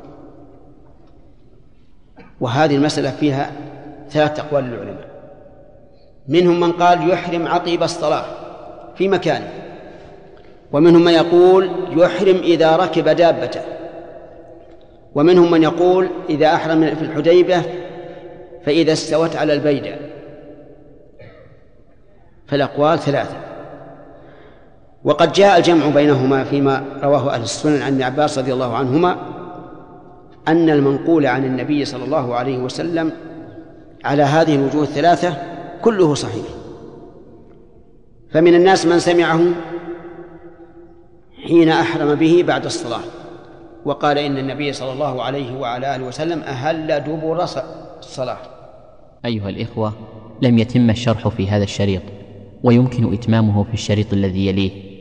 وهذه المسألة فيها ثلاث أقوال للعلماء، منهم من قال يحرم عقب الصلاة في مكانه، ومنهم من يقول يحرم إذا ركب دابته، ومنهم من يقول إذا أحرم في الحديبة فإذا استوت على البيدة. فالأقوال ثلاثة. وقد جاء الجمع بينهما فيما رواه أهل السنن عن ابن عباس رضي الله عنهما أن المنقول عن النبي صلى الله عليه وسلم على هذه الوجوه الثلاثة كله صحيح. فمن الناس من سمعه حين أحرم به بعد الصلاة وقال إن النبي صلى الله عليه وعلى آله وسلم أهل دبر الصلاة. أيها الإخوة، لم يتم الشرح في هذا الشريط، ويمكن إتمامه في الشريط الذي يليه.